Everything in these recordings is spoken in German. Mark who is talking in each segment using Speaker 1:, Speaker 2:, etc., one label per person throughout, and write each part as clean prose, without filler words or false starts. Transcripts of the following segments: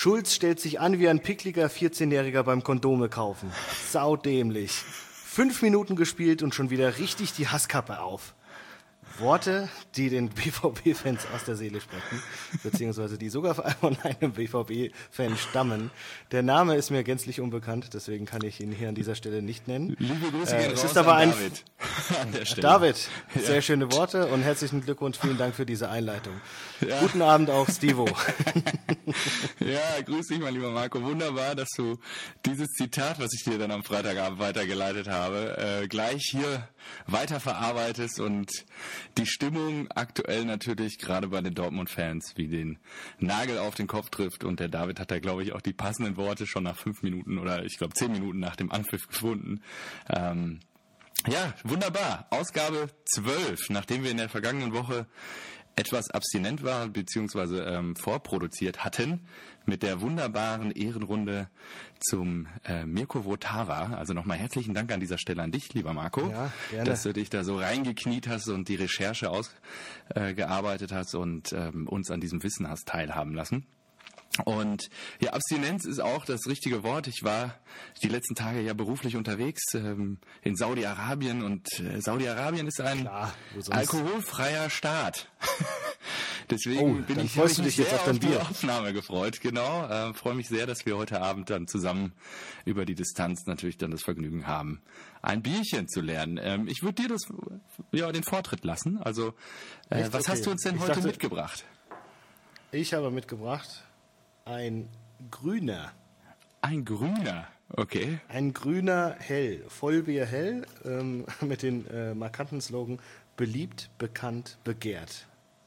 Speaker 1: Schulz stellt sich an wie ein pickliger 14-Jähriger beim Kondome kaufen. Saudämlich. 5 Minuten gespielt und schon wieder richtig die Hasskappe auf. Worte, die den BVB-Fans aus der Seele sprechen, beziehungsweise die sogar von einem BVB-Fan stammen. Der Name ist mir gänzlich unbekannt, deswegen kann ich ihn hier an dieser Stelle nicht nennen.
Speaker 2: Liebe Grüße gehen raus
Speaker 1: ist aber
Speaker 2: an
Speaker 1: ein
Speaker 2: David. An der Stelle.
Speaker 1: David, sehr schöne Worte und herzlichen Glückwunsch, vielen Dank für diese Einleitung. Ja. Guten Abend auch, Stivo.
Speaker 2: Ja, grüß dich, mein lieber Marco. Wunderbar, dass du dieses Zitat, was ich dir dann am Freitagabend weitergeleitet habe, gleich hier weiterverarbeitest und die Stimmung aktuell natürlich gerade bei den Dortmund-Fans wie den Nagel auf den Kopf trifft. Und der David hat da, glaube ich, auch die passenden Worte schon nach 5 Minuten oder ich glaube 10 Minuten nach dem Anpfiff gefunden. Ja, wunderbar. Ausgabe 12, nachdem wir in der vergangenen Woche etwas abstinent waren bzw. vorproduziert hatten mit der wunderbaren Ehrenrunde zum Mirko Votava. Also nochmal herzlichen Dank an dieser Stelle an dich, lieber Marco,
Speaker 1: ja, gerne,
Speaker 2: dass du dich da so reingekniet hast und die Recherche ausgearbeitet hast und uns an diesem Wissen hast teilhaben lassen. Und ja, Abstinenz ist auch das richtige Wort. Ich war die letzten Tage ja beruflich unterwegs in Saudi-Arabien und Saudi-Arabien ist ein alkoholfreier Staat. Deswegen habe ich mich sehr auf die Aufnahme gefreut. Genau, freue mich sehr, dass wir heute Abend dann zusammen über die Distanz natürlich dann das Vergnügen haben, ein Bierchen zu lernen. Ich würde dir den Vortritt lassen. Also, was hast du uns denn heute mitgebracht?
Speaker 1: Ich habe mitgebracht ein Grüner.
Speaker 2: Ein Grüner, okay.
Speaker 1: Ein Grüner Hell, Vollbier Hell, mit den markanten Slogan beliebt, bekannt, begehrt.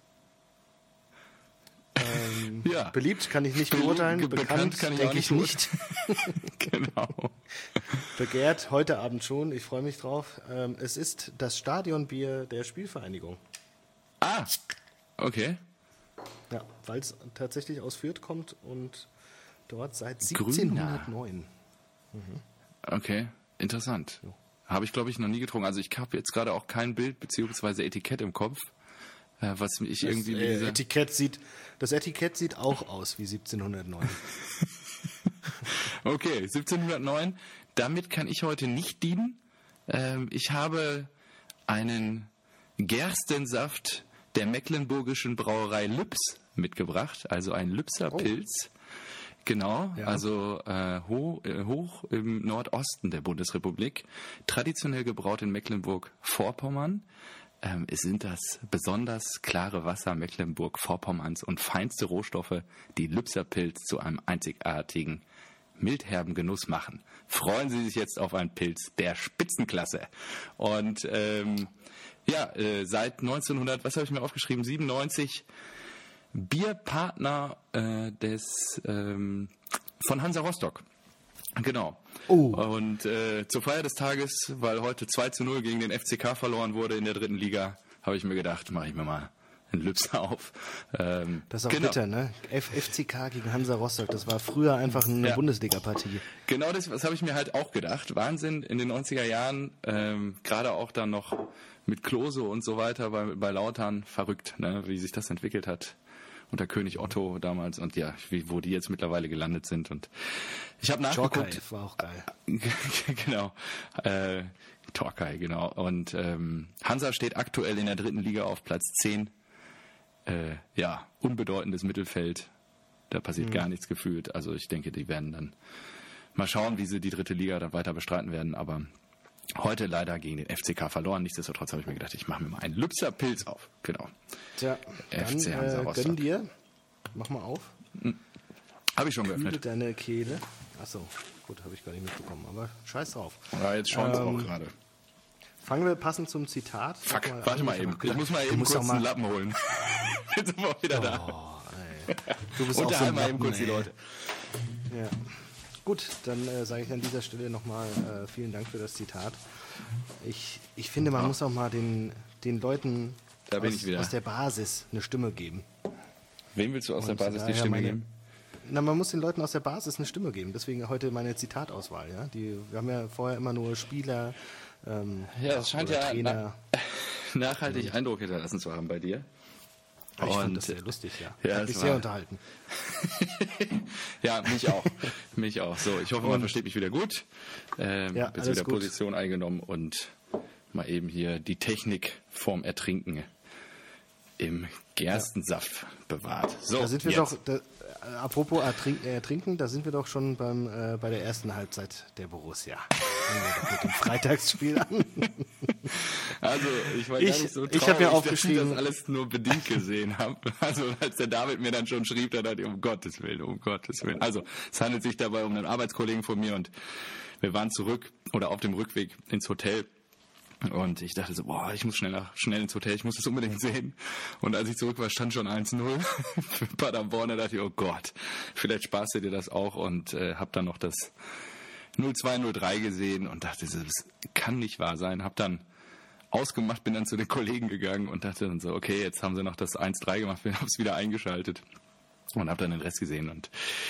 Speaker 2: Ja.
Speaker 1: Beliebt kann ich nicht beurteilen, bekannt denke ich nicht.
Speaker 2: Genau.
Speaker 1: Begehrt heute Abend schon, ich freue mich drauf. Es ist das Stadionbier der Spielvereinigung.
Speaker 2: Ah, okay.
Speaker 1: Ja, weil es tatsächlich aus Fürth kommt und dort seit 1709.
Speaker 2: Okay, interessant.
Speaker 1: Ja.
Speaker 2: Habe ich, glaube ich, noch nie getrunken. Also ich habe jetzt gerade auch kein Bild bzw. Etikett im Kopf, was ich irgendwie
Speaker 1: das Etikett sieht auch aus wie 1709.
Speaker 2: Okay, 1709. Damit kann ich heute nicht dienen. Ich habe einen Gerstensaft der mecklenburgischen Brauerei Lübs mitgebracht, also ein Lübser Pilz. Genau, ja. Also hoch im Nordosten der Bundesrepublik, traditionell gebraut in Mecklenburg-Vorpommern. Es sind das besonders klare Wasser Mecklenburg-Vorpommerns und feinste Rohstoffe, die Lübser Pilz zu einem einzigartigen, mildherben Genuss machen. Freuen Sie sich jetzt auf einen Pilz der Spitzenklasse. Und seit 1900, was habe ich mir aufgeschrieben, 97 Bierpartner von Hansa Rostock. Genau.
Speaker 1: Oh.
Speaker 2: Und zur Feier des Tages, weil heute 2:0 gegen den FCK verloren wurde in der 3. Liga, habe ich mir gedacht, mache ich mir mal einen Lübser auf.
Speaker 1: Das ist auch bitter, ne? FCK gegen Hansa Rostock, das war früher einfach eine Bundesliga-Partie.
Speaker 2: Genau, das habe ich mir halt auch gedacht. Wahnsinn, in den 90er Jahren, gerade auch dann noch mit Klose und so weiter bei Lautern, verrückt, ne? Wie sich das entwickelt hat. Unter König Otto damals und ja, wo die jetzt mittlerweile gelandet sind. Und ich habe nachgeguckt.
Speaker 1: Torkay war auch geil.
Speaker 2: Genau. Torkay, genau. Und Hansa steht aktuell in der 3. Liga auf Platz 10. Unbedeutendes Mittelfeld. Da passiert gar nichts gefühlt. Also ich denke, die werden dann mal schauen, wie sie die 3. Liga dann weiter bestreiten werden. Aber heute leider gegen den FCK verloren. Nichtsdestotrotz habe ich mir gedacht, ich mache mir mal einen Lübser Pilz auf. Genau.
Speaker 1: Tja,
Speaker 2: FC Hansa Rostock.
Speaker 1: Gönn dir. Mach mal auf.
Speaker 2: Habe ich schon
Speaker 1: Kühle
Speaker 2: geöffnet.
Speaker 1: Deine Kehle. Achso, gut, habe ich gar nicht mitbekommen. Aber scheiß drauf.
Speaker 2: Ja, jetzt schauen sie auch gerade.
Speaker 1: Fangen wir passend zum Zitat.
Speaker 2: Fuck, warte mal eben. Ich muss mal eben kurz einen Lappen holen. Jetzt sind wir auch wieder da.
Speaker 1: Du bist auch so ein
Speaker 2: mal eben
Speaker 1: Lappen,
Speaker 2: kurz die Leute.
Speaker 1: Ja. Gut, dann sage ich an dieser Stelle nochmal vielen Dank für das Zitat. Ich finde, man muss auch mal den Leuten aus der Basis eine Stimme geben.
Speaker 2: Wem willst du aus der Basis die Stimme geben?
Speaker 1: Na, man muss den Leuten aus der Basis eine Stimme geben. Deswegen heute meine Zitatauswahl. Ja? Wir haben ja vorher immer nur Spieler,
Speaker 2: es scheint ja
Speaker 1: Trainer.
Speaker 2: Nachhaltig Eindruck hinterlassen zu haben bei dir.
Speaker 1: Ich fand das sehr lustig, ja.
Speaker 2: Hat
Speaker 1: mich sehr unterhalten.
Speaker 2: Ja, mich auch. Mich auch. So, ich hoffe, man versteht mich wieder gut. Jetzt wieder gut. Position eingenommen und mal eben hier die Technik vorm Ertrinken im Gerstensaft bewahrt. So,
Speaker 1: da sind wir jetzt. Apropos Ertrinken, da sind wir doch schon bei der ersten Halbzeit der Borussia. Fangen wir doch mit dem Freitagsspiel an.
Speaker 2: Also, ich war gar nicht so traurig,
Speaker 1: ich habe mir aufgeschrieben,
Speaker 2: dass ich das alles nur bedingt gesehen habe. Also, als der David mir dann schon schrieb, da dachte ich, um Gottes Willen. Also, es handelt sich dabei um einen Arbeitskollegen von mir und wir waren auf dem Rückweg ins Hotel. Und ich dachte so, ich muss schnell ins Hotel, ich muss das unbedingt sehen. Und als ich zurück war, stand schon 1-0 für Paderborn. Da dachte ich, oh Gott, vielleicht sparst du dir das auch. Und habe dann noch das 0-2, 0-3 gesehen und dachte, das kann nicht wahr sein. Habe dann ausgemacht, bin dann zu den Kollegen gegangen und dachte dann so, okay, jetzt haben sie noch das 1-3 gemacht, wir haben es wieder eingeschaltet und habe dann den Rest gesehen. Und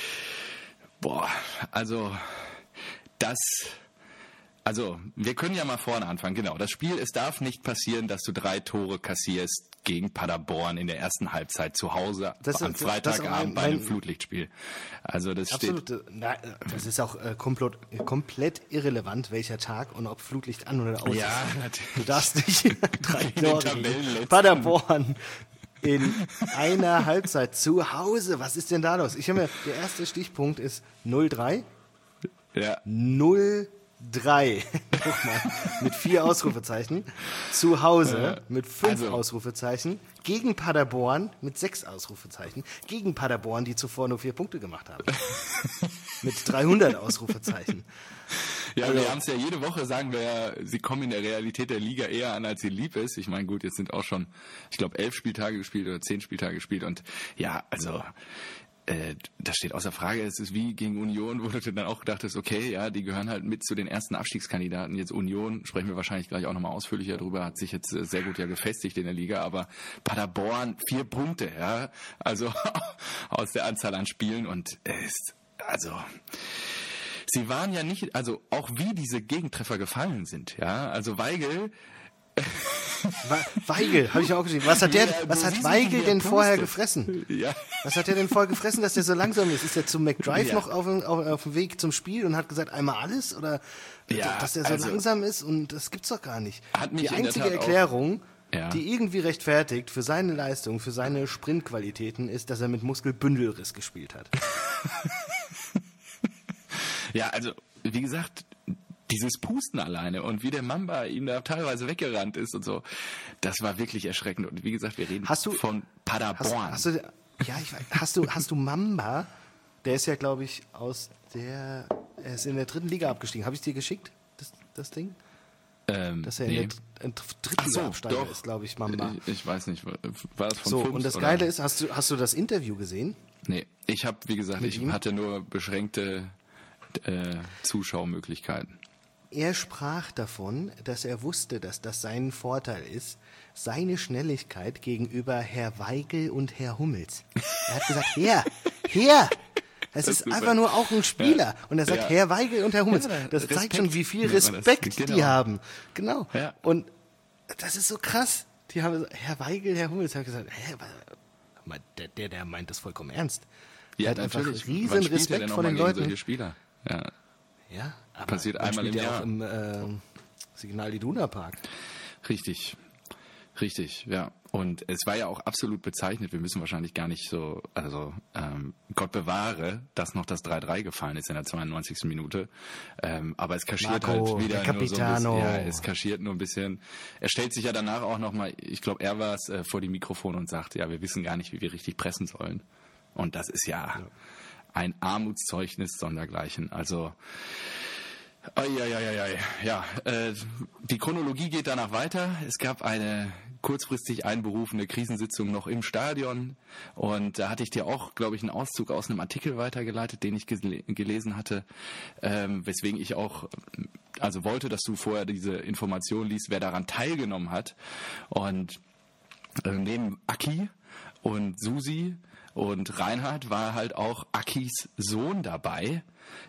Speaker 2: Also, wir können ja mal vorne anfangen. Genau, das Spiel, es darf nicht passieren, dass du 3 Tore kassierst gegen Paderborn in der ersten Halbzeit zu Hause am Freitagabend bei einem Flutlichtspiel. Also das
Speaker 1: absolut, das ist auch komplett irrelevant, welcher Tag und ob Flutlicht an oder aus ist.
Speaker 2: Ja, natürlich.
Speaker 1: Du darfst nicht 3 Tore gegen Paderborn in einer Halbzeit zu Hause. Was ist denn da los? Der erste Stichpunkt ist 0-3.
Speaker 2: Ja.
Speaker 1: 0-3. Nochmal, mit 4 Ausrufezeichen. Zu Hause mit 5 Ausrufezeichen. Gegen Paderborn mit 6 Ausrufezeichen. Gegen Paderborn, die zuvor nur 4 Punkte gemacht haben. Mit 300 Ausrufezeichen.
Speaker 2: Ja, wir haben es ja jede Woche, sagen wir ja, sie kommen in der Realität der Liga eher an, als sie lieb ist. Ich meine, gut, jetzt sind auch schon, ich glaube, 11 Spieltage gespielt oder 10 Spieltage gespielt. Und ja, also das steht außer Frage. Es ist wie gegen Union, wo du dann auch dachtest, okay, ja, die gehören halt mit zu den ersten Abstiegskandidaten. Jetzt Union, sprechen wir wahrscheinlich gleich auch nochmal ausführlicher drüber, hat sich jetzt sehr gut ja gefestigt in der Liga, aber Paderborn 4 Punkte, ja, also aus der Anzahl an Spielen und sie waren ja nicht, also auch wie diese Gegentreffer gefallen sind, ja, also Weigl, habe ich auch geschrieben. Was hat Weigl denn vorher gefressen? Ja.
Speaker 1: Was hat er denn vorher gefressen, dass der so langsam ist? Ist er zum McDrive noch auf dem Weg zum Spiel und hat gesagt, einmal alles? Oder dass er so langsam ist? Und das gibt's doch gar nicht. Die einzige Erklärung, die irgendwie rechtfertigt für seine Leistung, für seine Sprintqualitäten, ist, dass er mit Muskelbündelriss gespielt hat.
Speaker 2: Ja, also, wie gesagt, dieses Pusten alleine und wie der Mamba ihm da teilweise weggerannt ist und so, das war wirklich erschreckend. Und wie gesagt, wir reden von Paderborn.
Speaker 1: Hast du Mamba, der ist ja, glaube ich, er ist in der 3. Liga abgestiegen. Habe ich dir geschickt, das Ding? Dass er in der 3. Liga Absteiger ist, glaube ich, Mamba.
Speaker 2: Ich weiß nicht, war das von
Speaker 1: so,
Speaker 2: Fums,
Speaker 1: und das Geile ist, hast du das Interview gesehen?
Speaker 2: Nee, ich habe, wie gesagt, hatte nur beschränkte Zuschaumöglichkeiten.
Speaker 1: Er sprach davon, dass er wusste, dass das sein Vorteil ist, seine Schnelligkeit gegenüber Herr Weigl und Herr Hummels. Er hat gesagt, Herr, das ist einfach nur auch ein Spieler. Ja. Und er sagt, Herr Weigl und Herr Hummels. Das zeigt schon, wie viel Respekt die haben. Genau. Ja. Und das ist so krass. Die haben Herr Weigl, Herr Hummels, hat gesagt, der meint das vollkommen ernst.
Speaker 2: Ja,
Speaker 1: hat einfach riesen Respekt vor den Leuten.
Speaker 2: Solche Spieler?
Speaker 1: Ja, aber
Speaker 2: passiert einmal im Jahr.
Speaker 1: Auch im Signal Iduna Park.
Speaker 2: Richtig, ja. Und es war ja auch absolut bezeichnet, wir müssen wahrscheinlich gar nicht so, Gott bewahre, dass noch das 3-3 gefallen ist in der 92. Minute. Aber es kaschiert
Speaker 1: Marco,
Speaker 2: halt wieder
Speaker 1: nur so ein bisschen.
Speaker 2: Ja, es kaschiert nur ein bisschen. Er stellt sich ja danach auch nochmal, ich glaube, er war es, vor die Mikrofon und sagt, ja, wir wissen gar nicht, wie wir richtig pressen sollen. Und das ist ja ein Armutszeugnis sondergleichen. Also, die Chronologie geht danach weiter. Es gab eine kurzfristig einberufene Krisensitzung noch im Stadion und da hatte ich dir auch, glaube ich, einen Auszug aus einem Artikel weitergeleitet, den ich gelesen hatte, weswegen ich auch wollte, dass du vorher diese Information liest, wer daran teilgenommen hat. Und neben Aki und Susi und Reinhard war halt auch Akis Sohn dabei,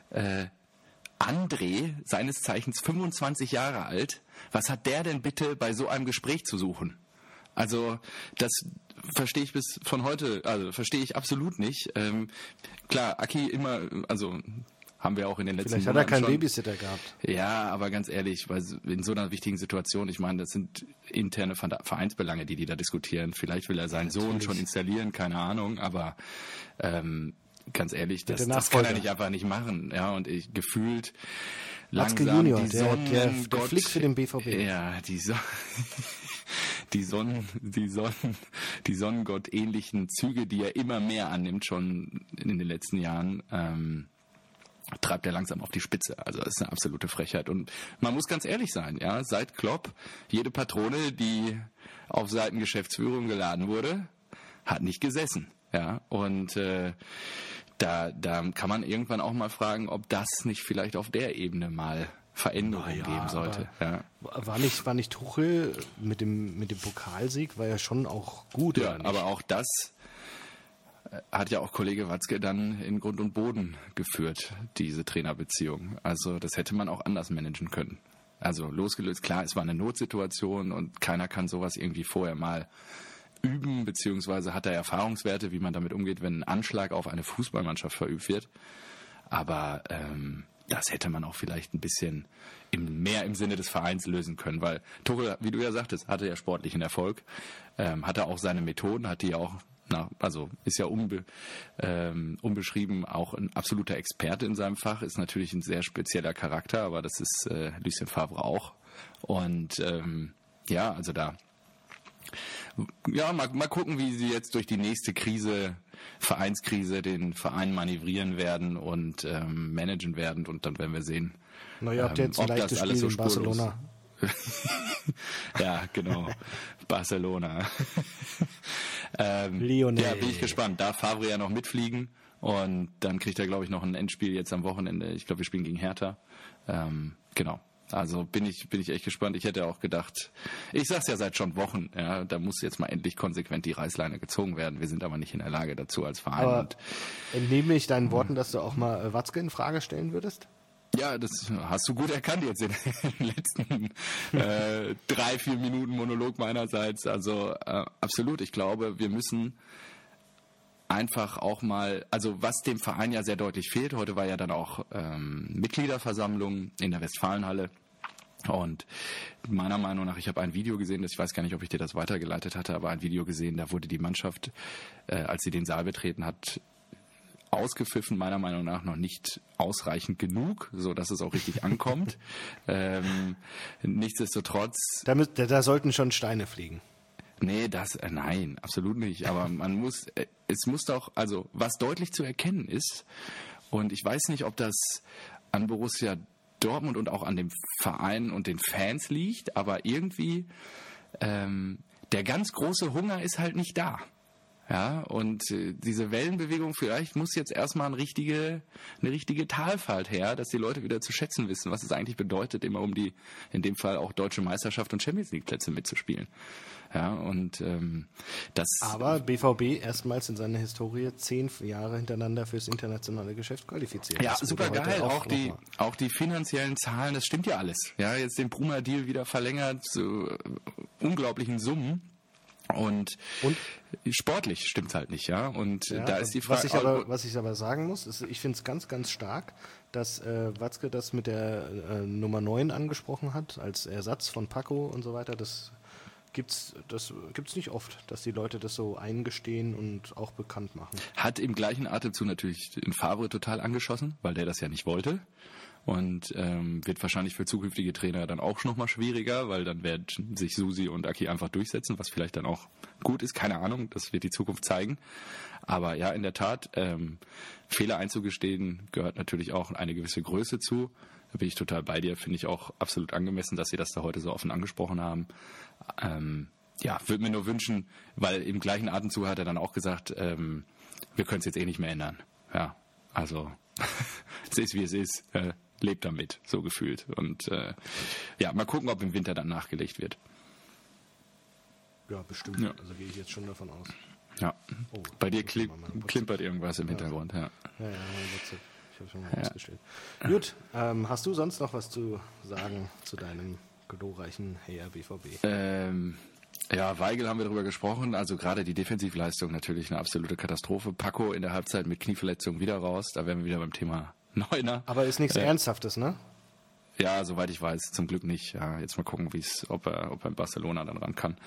Speaker 2: André, seines Zeichens 25 Jahre alt. Was hat der denn bitte bei so einem Gespräch zu suchen? Also das verstehe ich verstehe ich absolut nicht. Klar, Aki immer, also haben wir auch in den letzten
Speaker 1: Vielleicht hat er keinen Babysitter gehabt.
Speaker 2: Ja, aber ganz ehrlich, weil in so einer wichtigen Situation, ich meine, das sind interne Vereinsbelange, die da diskutieren. Vielleicht will er seinen Sohn schon installieren, keine Ahnung, aber ganz ehrlich, das kann er nicht einfach nicht machen. Ja, und gefühlt
Speaker 1: Watzke
Speaker 2: langsam
Speaker 1: Junior,
Speaker 2: die
Speaker 1: der Flick für den BVB.
Speaker 2: Ja, die Sonnengott-ähnlichen Züge, die er immer mehr annimmt, schon in den letzten Jahren, treibt er langsam auf die Spitze. Also das ist eine absolute Frechheit. Und man muss ganz ehrlich sein, ja, seit Klopp, jede Patrone, die auf Seiten Geschäftsführung geladen wurde, hat nicht gesessen. Ja, und da kann man irgendwann auch mal fragen, ob das nicht vielleicht auf der Ebene mal Veränderungen geben sollte. Ja.
Speaker 1: War nicht Tuchel mit dem Pokalsieg, war ja schon auch gut.
Speaker 2: Ja, aber auch das hat ja auch Kollege Watzke dann in Grund und Boden geführt, diese Trainerbeziehung. Also das hätte man auch anders managen können. Also losgelöst, klar, es war eine Notsituation und keiner kann sowas irgendwie vorher mal üben, beziehungsweise hat er Erfahrungswerte, wie man damit umgeht, wenn ein Anschlag auf eine Fußballmannschaft verübt wird. Aber das hätte man auch vielleicht ein bisschen mehr im Sinne des Vereins lösen können, weil Tuchel, wie du ja sagtest, hatte ja sportlichen Erfolg, hatte auch seine Methoden, hat die auch ist ja unbeschrieben auch ein absoluter Experte in seinem Fach, ist natürlich ein sehr spezieller Charakter, aber das ist Lucien Favre auch. Und also da mal gucken, wie sie jetzt durch die nächste Vereinskrise, den Verein manövrieren werden und managen werden und dann werden wir sehen,
Speaker 1: habt ihr jetzt ein leichtes Spiel in Barcelona.
Speaker 2: Ja, genau. Barcelona.
Speaker 1: Lionel.
Speaker 2: Ja, bin ich gespannt. Darf Favre ja noch mitfliegen und dann kriegt er, glaube ich, noch ein Endspiel jetzt am Wochenende. Ich glaube, wir spielen gegen Hertha. Genau. Also bin ich echt gespannt. Ich hätte auch gedacht, ich sag's ja seit schon Wochen, ja, da muss jetzt mal endlich konsequent die Reißleine gezogen werden. Wir sind aber nicht in der Lage dazu als Verein.
Speaker 1: Aber entnehme ich deinen Worten, dass du auch mal Watzke in Frage stellen würdest?
Speaker 2: Ja, das hast du gut erkannt jetzt in den letzten 3-4 Minuten Monolog meinerseits. Also absolut, ich glaube, wir müssen einfach auch mal, also was dem Verein ja sehr deutlich fehlt, heute war ja dann auch Mitgliederversammlung in der Westfalenhalle und meiner Meinung nach, ich habe ein Video gesehen, ich weiß gar nicht, ob ich dir das weitergeleitet hatte, aber ein Video gesehen, da wurde die Mannschaft, als sie den Saal betreten hat, ausgepfiffen, meiner Meinung nach noch nicht ausreichend genug, so dass es auch richtig ankommt. Nichtsdestotrotz.
Speaker 1: Da sollten schon Steine fliegen.
Speaker 2: Nee, nein, absolut nicht. Aber es muss doch, also was deutlich zu erkennen ist, und ich weiß nicht, ob das an Borussia Dortmund und auch an dem Verein und den Fans liegt, aber irgendwie der ganz große Hunger ist halt nicht da. Ja, und diese Wellenbewegung, vielleicht muss jetzt erstmal eine richtige Talfahrt her, dass die Leute wieder zu schätzen wissen, was es eigentlich bedeutet, immer um die, in dem Fall auch Deutsche Meisterschaft und Champions League Plätze mitzuspielen. Ja, und das.
Speaker 1: Aber BVB erstmals in seiner Historie 10 Jahre hintereinander fürs internationale Geschäft qualifiziert.
Speaker 2: Ja, super geil. Auch die finanziellen Zahlen, das stimmt ja alles. Ja, jetzt den Bruma-Deal wieder verlängert zu unglaublichen Summen. Und sportlich stimmt's halt nicht, ja. Und
Speaker 1: ja,
Speaker 2: da ist die Frage.
Speaker 1: Was ich aber sagen muss, ist, ich finde es ganz, ganz stark, dass Watzke das mit der Nummer 9 angesprochen hat, als Ersatz von Paco und so weiter. Das gibt's nicht oft, dass die Leute das so eingestehen und auch bekannt machen.
Speaker 2: Hat im gleichen Atemzug natürlich den Favre total angeschossen, weil der das ja nicht wollte. Und wird wahrscheinlich für zukünftige Trainer dann auch nochmal schwieriger, weil dann werden sich Susi und Aki einfach durchsetzen, was vielleicht dann auch gut ist, keine Ahnung, das wird die Zukunft zeigen. Aber ja, in der Tat, Fehler einzugestehen gehört natürlich auch eine gewisse Größe zu. Da bin ich total bei dir, finde ich auch absolut angemessen, dass Sie das da heute so offen angesprochen haben. Würde mir nur wünschen, weil im gleichen Atemzug hat er dann auch gesagt, wir können es jetzt eh nicht mehr ändern. Ja, also es ist, wie es ist. Lebt damit, so gefühlt. Und mal gucken, ob im Winter dann nachgelegt wird.
Speaker 1: Ja, bestimmt. Ja. Also gehe ich jetzt schon davon aus.
Speaker 2: Ja. Oh, bei dir klimpert irgendwas im Hintergrund. Ja,
Speaker 1: ich habe schon mal ausgestellt. Gut, hast du sonst noch was zu sagen zu deinem glorreichen Herr BVB?
Speaker 2: Ja, Weigl haben wir darüber gesprochen. Also gerade die Defensivleistung natürlich eine absolute Katastrophe. Paco in der Halbzeit mit Knieverletzung wieder raus. Da wären wir wieder beim Thema Neuner.
Speaker 1: Aber ist nichts Ernsthaftes, ne?
Speaker 2: Ja, soweit ich weiß, zum Glück nicht. Ja, jetzt mal gucken, ob er in Barcelona dann ran kann.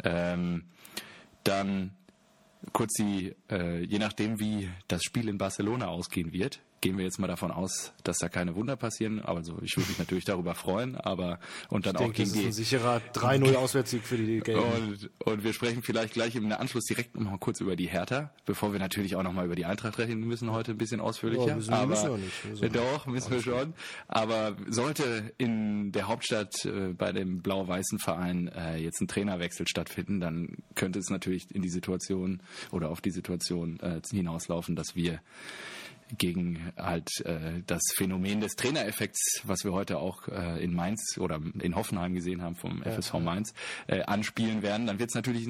Speaker 2: Dann kurz je nachdem, wie das Spiel in Barcelona ausgehen wird, gehen wir jetzt mal davon aus, dass da keine Wunder passieren. Also ich würde mich natürlich darüber freuen, und dann
Speaker 1: Ich
Speaker 2: auch
Speaker 1: denke,
Speaker 2: gegen
Speaker 1: das ist ein sicherer 3-0 Auswärtssieg für die Gelben.
Speaker 2: Und wir sprechen vielleicht gleich im Anschluss direkt noch mal kurz über die Hertha, bevor wir natürlich auch noch mal über die Eintracht reden müssen heute ein bisschen ausführlicher.
Speaker 1: Müssen wir
Speaker 2: schon. Aber sollte in der Hauptstadt bei dem blau-weißen Verein jetzt ein Trainerwechsel stattfinden, dann könnte es natürlich in die Situation oder auf die Situation hinauslaufen, dass wir gegen halt das Phänomen des Trainereffekts, was wir heute auch in Mainz oder in Hoffenheim gesehen haben vom FSV Mainz, anspielen werden, dann wird es natürlich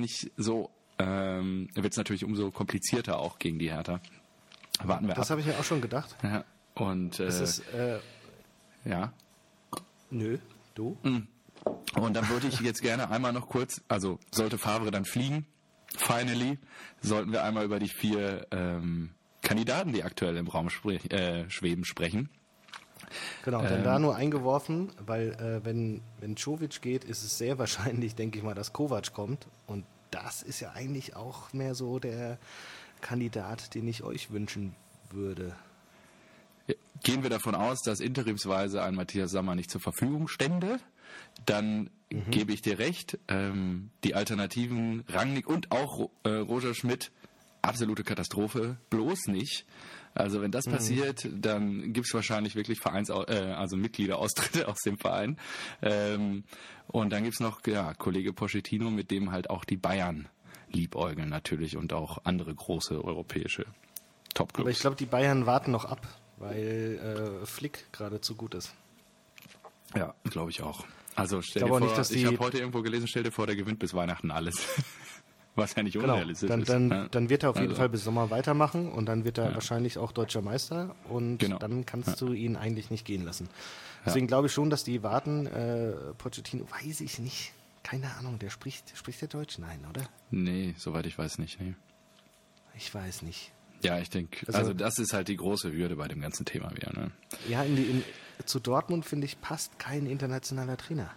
Speaker 2: umso komplizierter auch gegen die Hertha. Warten wir ab.
Speaker 1: Das habe ich mir auch schon gedacht.
Speaker 2: Ja, und ja.
Speaker 1: Nö, du?
Speaker 2: Und dann würde ich jetzt gerne einmal noch kurz, also sollte Favre dann fliegen, finally, sollten wir einmal über die 4 Kandidaten, die aktuell im Raum schweben, sprechen.
Speaker 1: Genau, dann da nur eingeworfen, weil wenn Čović geht, ist es sehr wahrscheinlich, denke ich mal, dass Kovac kommt. Und das ist ja eigentlich auch mehr so der Kandidat, den ich euch wünschen würde.
Speaker 2: Gehen wir davon aus, dass interimsweise ein Matthias Sammer nicht zur Verfügung stände, dann gebe ich dir recht. Die Alternativen Rangnick und auch Roger Schmidt, absolute Katastrophe, bloß nicht. Also wenn das passiert, dann gibt es wahrscheinlich wirklich Mitgliederaustritte aus dem Verein. Und dann gibt es noch Kollege Pochettino, mit dem halt auch die Bayern liebäugeln natürlich und auch andere große europäische Topclubs.
Speaker 1: Aber ich glaube, die Bayern warten noch ab, weil Flick gerade zu gut ist.
Speaker 2: Ja, glaube ich auch. Also stell dir vor, ich habe heute irgendwo gelesen, stell dir vor, der gewinnt bis Weihnachten alles. Was ja nicht unrealistisch ist.
Speaker 1: Dann wird er auf jeden Fall bis Sommer weitermachen und dann wird er wahrscheinlich auch Deutscher Meister und dann kannst du ihn eigentlich nicht gehen lassen. Deswegen glaube ich schon, dass die warten. Pochettino, weiß ich nicht. Keine Ahnung, spricht der Deutsch? Nein, oder?
Speaker 2: Nee, soweit ich weiß nicht, nee.
Speaker 1: Ich weiß nicht.
Speaker 2: Ja, ich denke, also das ist halt die große Hürde bei dem ganzen Thema wieder. Ne?
Speaker 1: Ja, zu Dortmund, finde ich, passt kein internationaler Trainer.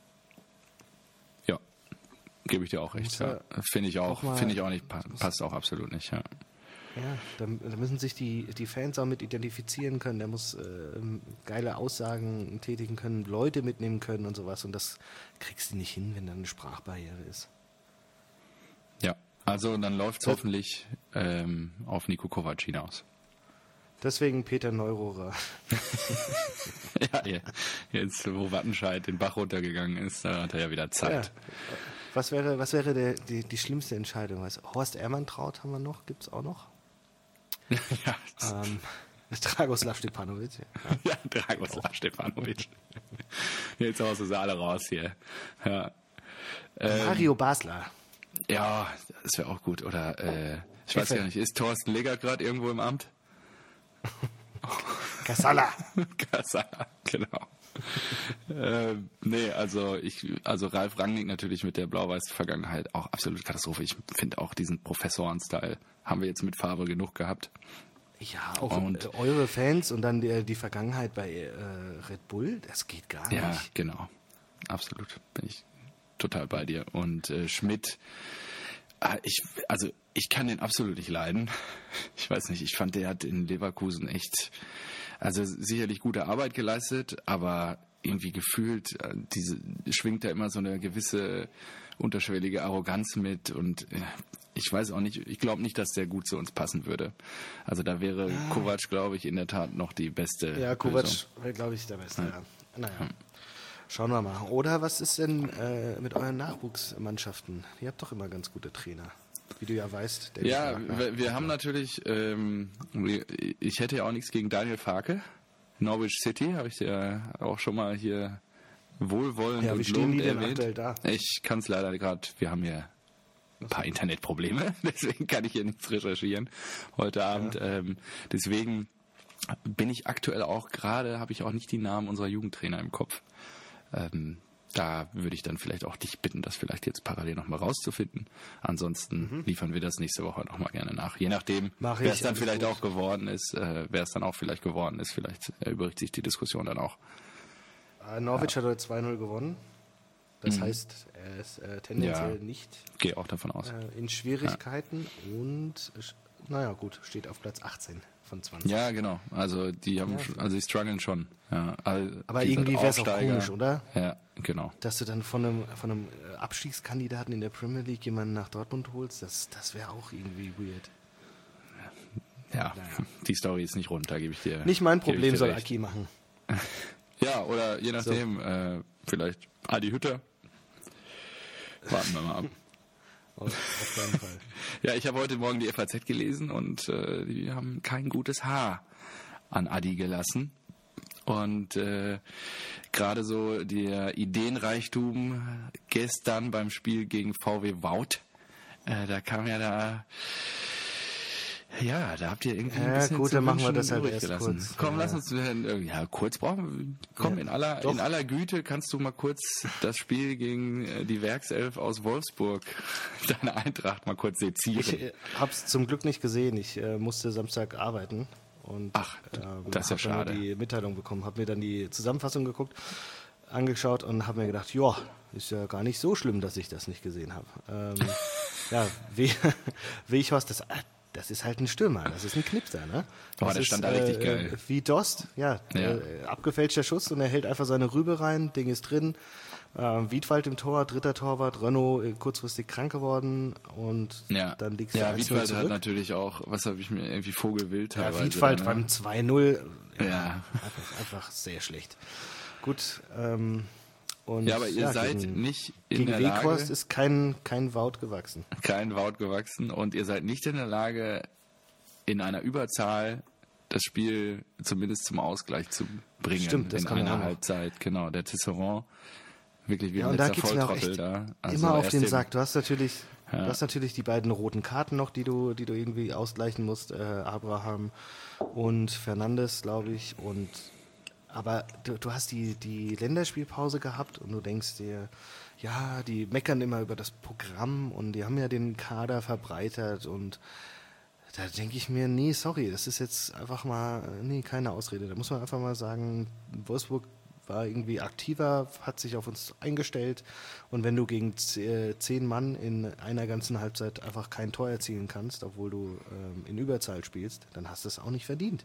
Speaker 2: Gebe ich dir auch recht. Ja. Finde ich auch nicht, passt auch absolut nicht. Ja,
Speaker 1: da müssen sich die Fans auch mit identifizieren können. Der muss geile Aussagen tätigen können, Leute mitnehmen können und sowas. Und das kriegst du nicht hin, wenn da eine Sprachbarriere ist.
Speaker 2: Ja, also dann läuft es hoffentlich auf Niko Kovac hinaus.
Speaker 1: Deswegen Peter Neururer.
Speaker 2: Ja, jetzt wo Wattenscheid den Bach runtergegangen ist, da hat er ja wieder Zeit. Ja.
Speaker 1: Was wäre die schlimmste Entscheidung? Horst Ermantraut haben wir noch? Gibt es auch noch?
Speaker 2: Ja.
Speaker 1: Dragoslav Stepanovic.
Speaker 2: Ja, Dragoslav Stepanovic. Jetzt haust du sie alle raus hier. Ja.
Speaker 1: Mario Basler.
Speaker 2: Ja, das wäre auch gut. Oder ich weiß gar nicht, ist Thorsten Legert gerade irgendwo im Amt?
Speaker 1: Casala,
Speaker 2: genau. Nee, also Ralf Rangnick natürlich mit der blau-weißen Vergangenheit auch absolute Katastrophe. Ich finde auch diesen Professoren-Style haben wir jetzt mit Favre genug gehabt.
Speaker 1: Ja, auch eure Fans und dann die Vergangenheit bei Red Bull, das geht gar nicht.
Speaker 2: Ja, genau. Absolut. Bin ich total bei dir. Und Schmidt, ich kann den absolut nicht leiden. Ich weiß nicht, ich fand, der hat in Leverkusen echt, also sicherlich gute Arbeit geleistet, aber irgendwie gefühlt, schwingt da immer so eine gewisse unterschwellige Arroganz mit und ich weiß auch nicht, ich glaube nicht, dass der gut zu uns passen würde. Also da wäre Kovac, glaube ich, in der Tat noch die beste.
Speaker 1: Ja, Kovac wäre, glaube ich, der Beste. Ja. Naja. Schauen wir mal. Oder was ist denn mit euren Nachwuchsmannschaften? Ihr habt doch immer ganz gute Trainer. Wie du ja weißt.
Speaker 2: Wir haben natürlich, ich hätte ja auch nichts gegen Daniel Farke. Norwich City, habe ich dir auch schon mal hier wohlwollend und lobend erwähnt.
Speaker 1: Da?
Speaker 2: Ich kann es leider gerade, wir haben hier ein paar Internetprobleme, deswegen kann ich hier nichts recherchieren heute Abend. Ja. Deswegen bin ich aktuell auch gerade, habe ich auch nicht die Namen unserer Jugendtrainer im Kopf. Da würde ich dann vielleicht auch dich bitten, das vielleicht jetzt parallel nochmal rauszufinden. Ansonsten liefern wir das nächste Woche nochmal gerne nach. Je nachdem, wer es dann vielleicht auch geworden ist, vielleicht erübrigt sich die Diskussion dann auch.
Speaker 1: Norwich hat heute 2-0 gewonnen. Das heißt, er ist tendenziell nicht
Speaker 2: gehe auch davon aus.
Speaker 1: In Schwierigkeiten und, naja gut, steht auf Platz 18 von 20.
Speaker 2: Ja, genau. Also die haben, die strugglen schon. Ja,
Speaker 1: aber irgendwie wäre es auch komisch, oder?
Speaker 2: Ja, genau.
Speaker 1: Dass du dann von einem Abstiegskandidaten in der Premier League jemanden nach Dortmund holst, das wäre auch irgendwie weird.
Speaker 2: Ja, die Story ist nicht rund, da gebe ich dir.
Speaker 1: Nicht mein Problem, soll Aki machen.
Speaker 2: Ja, oder je nachdem, vielleicht Adi Hütter. Warten wir mal ab.
Speaker 1: Auf keinen Fall.
Speaker 2: Ja, ich habe heute Morgen die FAZ gelesen und die haben kein gutes Haar an Adi gelassen. Und gerade so der Ideenreichtum gestern beim Spiel gegen VW Wout, da kam da habt ihr irgendwie ein bisschen
Speaker 1: gut,
Speaker 2: zu
Speaker 1: dann machen wir
Speaker 2: wünschen
Speaker 1: das halt
Speaker 2: übrig
Speaker 1: erst
Speaker 2: gelassen.
Speaker 1: kurz.
Speaker 2: Komm, lass uns, kurz brauchen wir, komm, in aller Güte kannst du mal kurz das Spiel gegen die Werkself aus Wolfsburg, deine Eintracht, mal kurz sezieren.
Speaker 1: Ich hab's zum Glück nicht gesehen, ich musste Samstag arbeiten und
Speaker 2: das ist ja schade.
Speaker 1: die Mitteilung bekommen, habe mir dann die Zusammenfassung angeschaut und habe mir gedacht, ja, ist ja gar nicht so schlimm, dass ich das nicht gesehen habe. Weghorst, das ist halt ein Stürmer, das ist ein Knipser, ne?
Speaker 2: Der stand da richtig geil.
Speaker 1: Wie Dost, abgefälschter Schuss und er hält einfach seine Rübe rein, Ding ist drin. Wiedwald im Tor, dritter Torwart, Renault kurzfristig krank geworden und dann liegst du 1-0
Speaker 2: Wiedwald
Speaker 1: zurück.
Speaker 2: hat natürlich auch, was habe ich mir irgendwie Vogelwild teilweise.
Speaker 1: Ja, Wiedwald beim 2-0,
Speaker 2: ja.
Speaker 1: einfach sehr schlecht. Gut,
Speaker 2: aber ihr seid nicht in der Lage...
Speaker 1: Gegen Weghorst ist kein Wout gewachsen.
Speaker 2: Kein Wout gewachsen und ihr seid nicht in der Lage, in einer Überzahl das Spiel zumindest zum Ausgleich zu bringen.
Speaker 1: Stimmt, das
Speaker 2: in einer Halbzeit. Genau, der Tisserand wirklich wie ein letzter Volltrottel da.
Speaker 1: Also immer auf den Sack. Du hast natürlich die beiden roten Karten noch, die du irgendwie ausgleichen musst. Abraham und Fernandes, glaube ich, aber du hast die Länderspielpause gehabt und du denkst dir, ja, die meckern immer über das Programm und die haben ja den Kader verbreitert und da denke ich mir, nee, sorry, das ist jetzt einfach mal, keine Ausrede. Da muss man einfach mal sagen, Wolfsburg war irgendwie aktiver, hat sich auf uns eingestellt und wenn du gegen 10 Mann in einer ganzen Halbzeit einfach kein Tor erzielen kannst, obwohl du in Überzahl spielst, dann hast du es auch nicht verdient.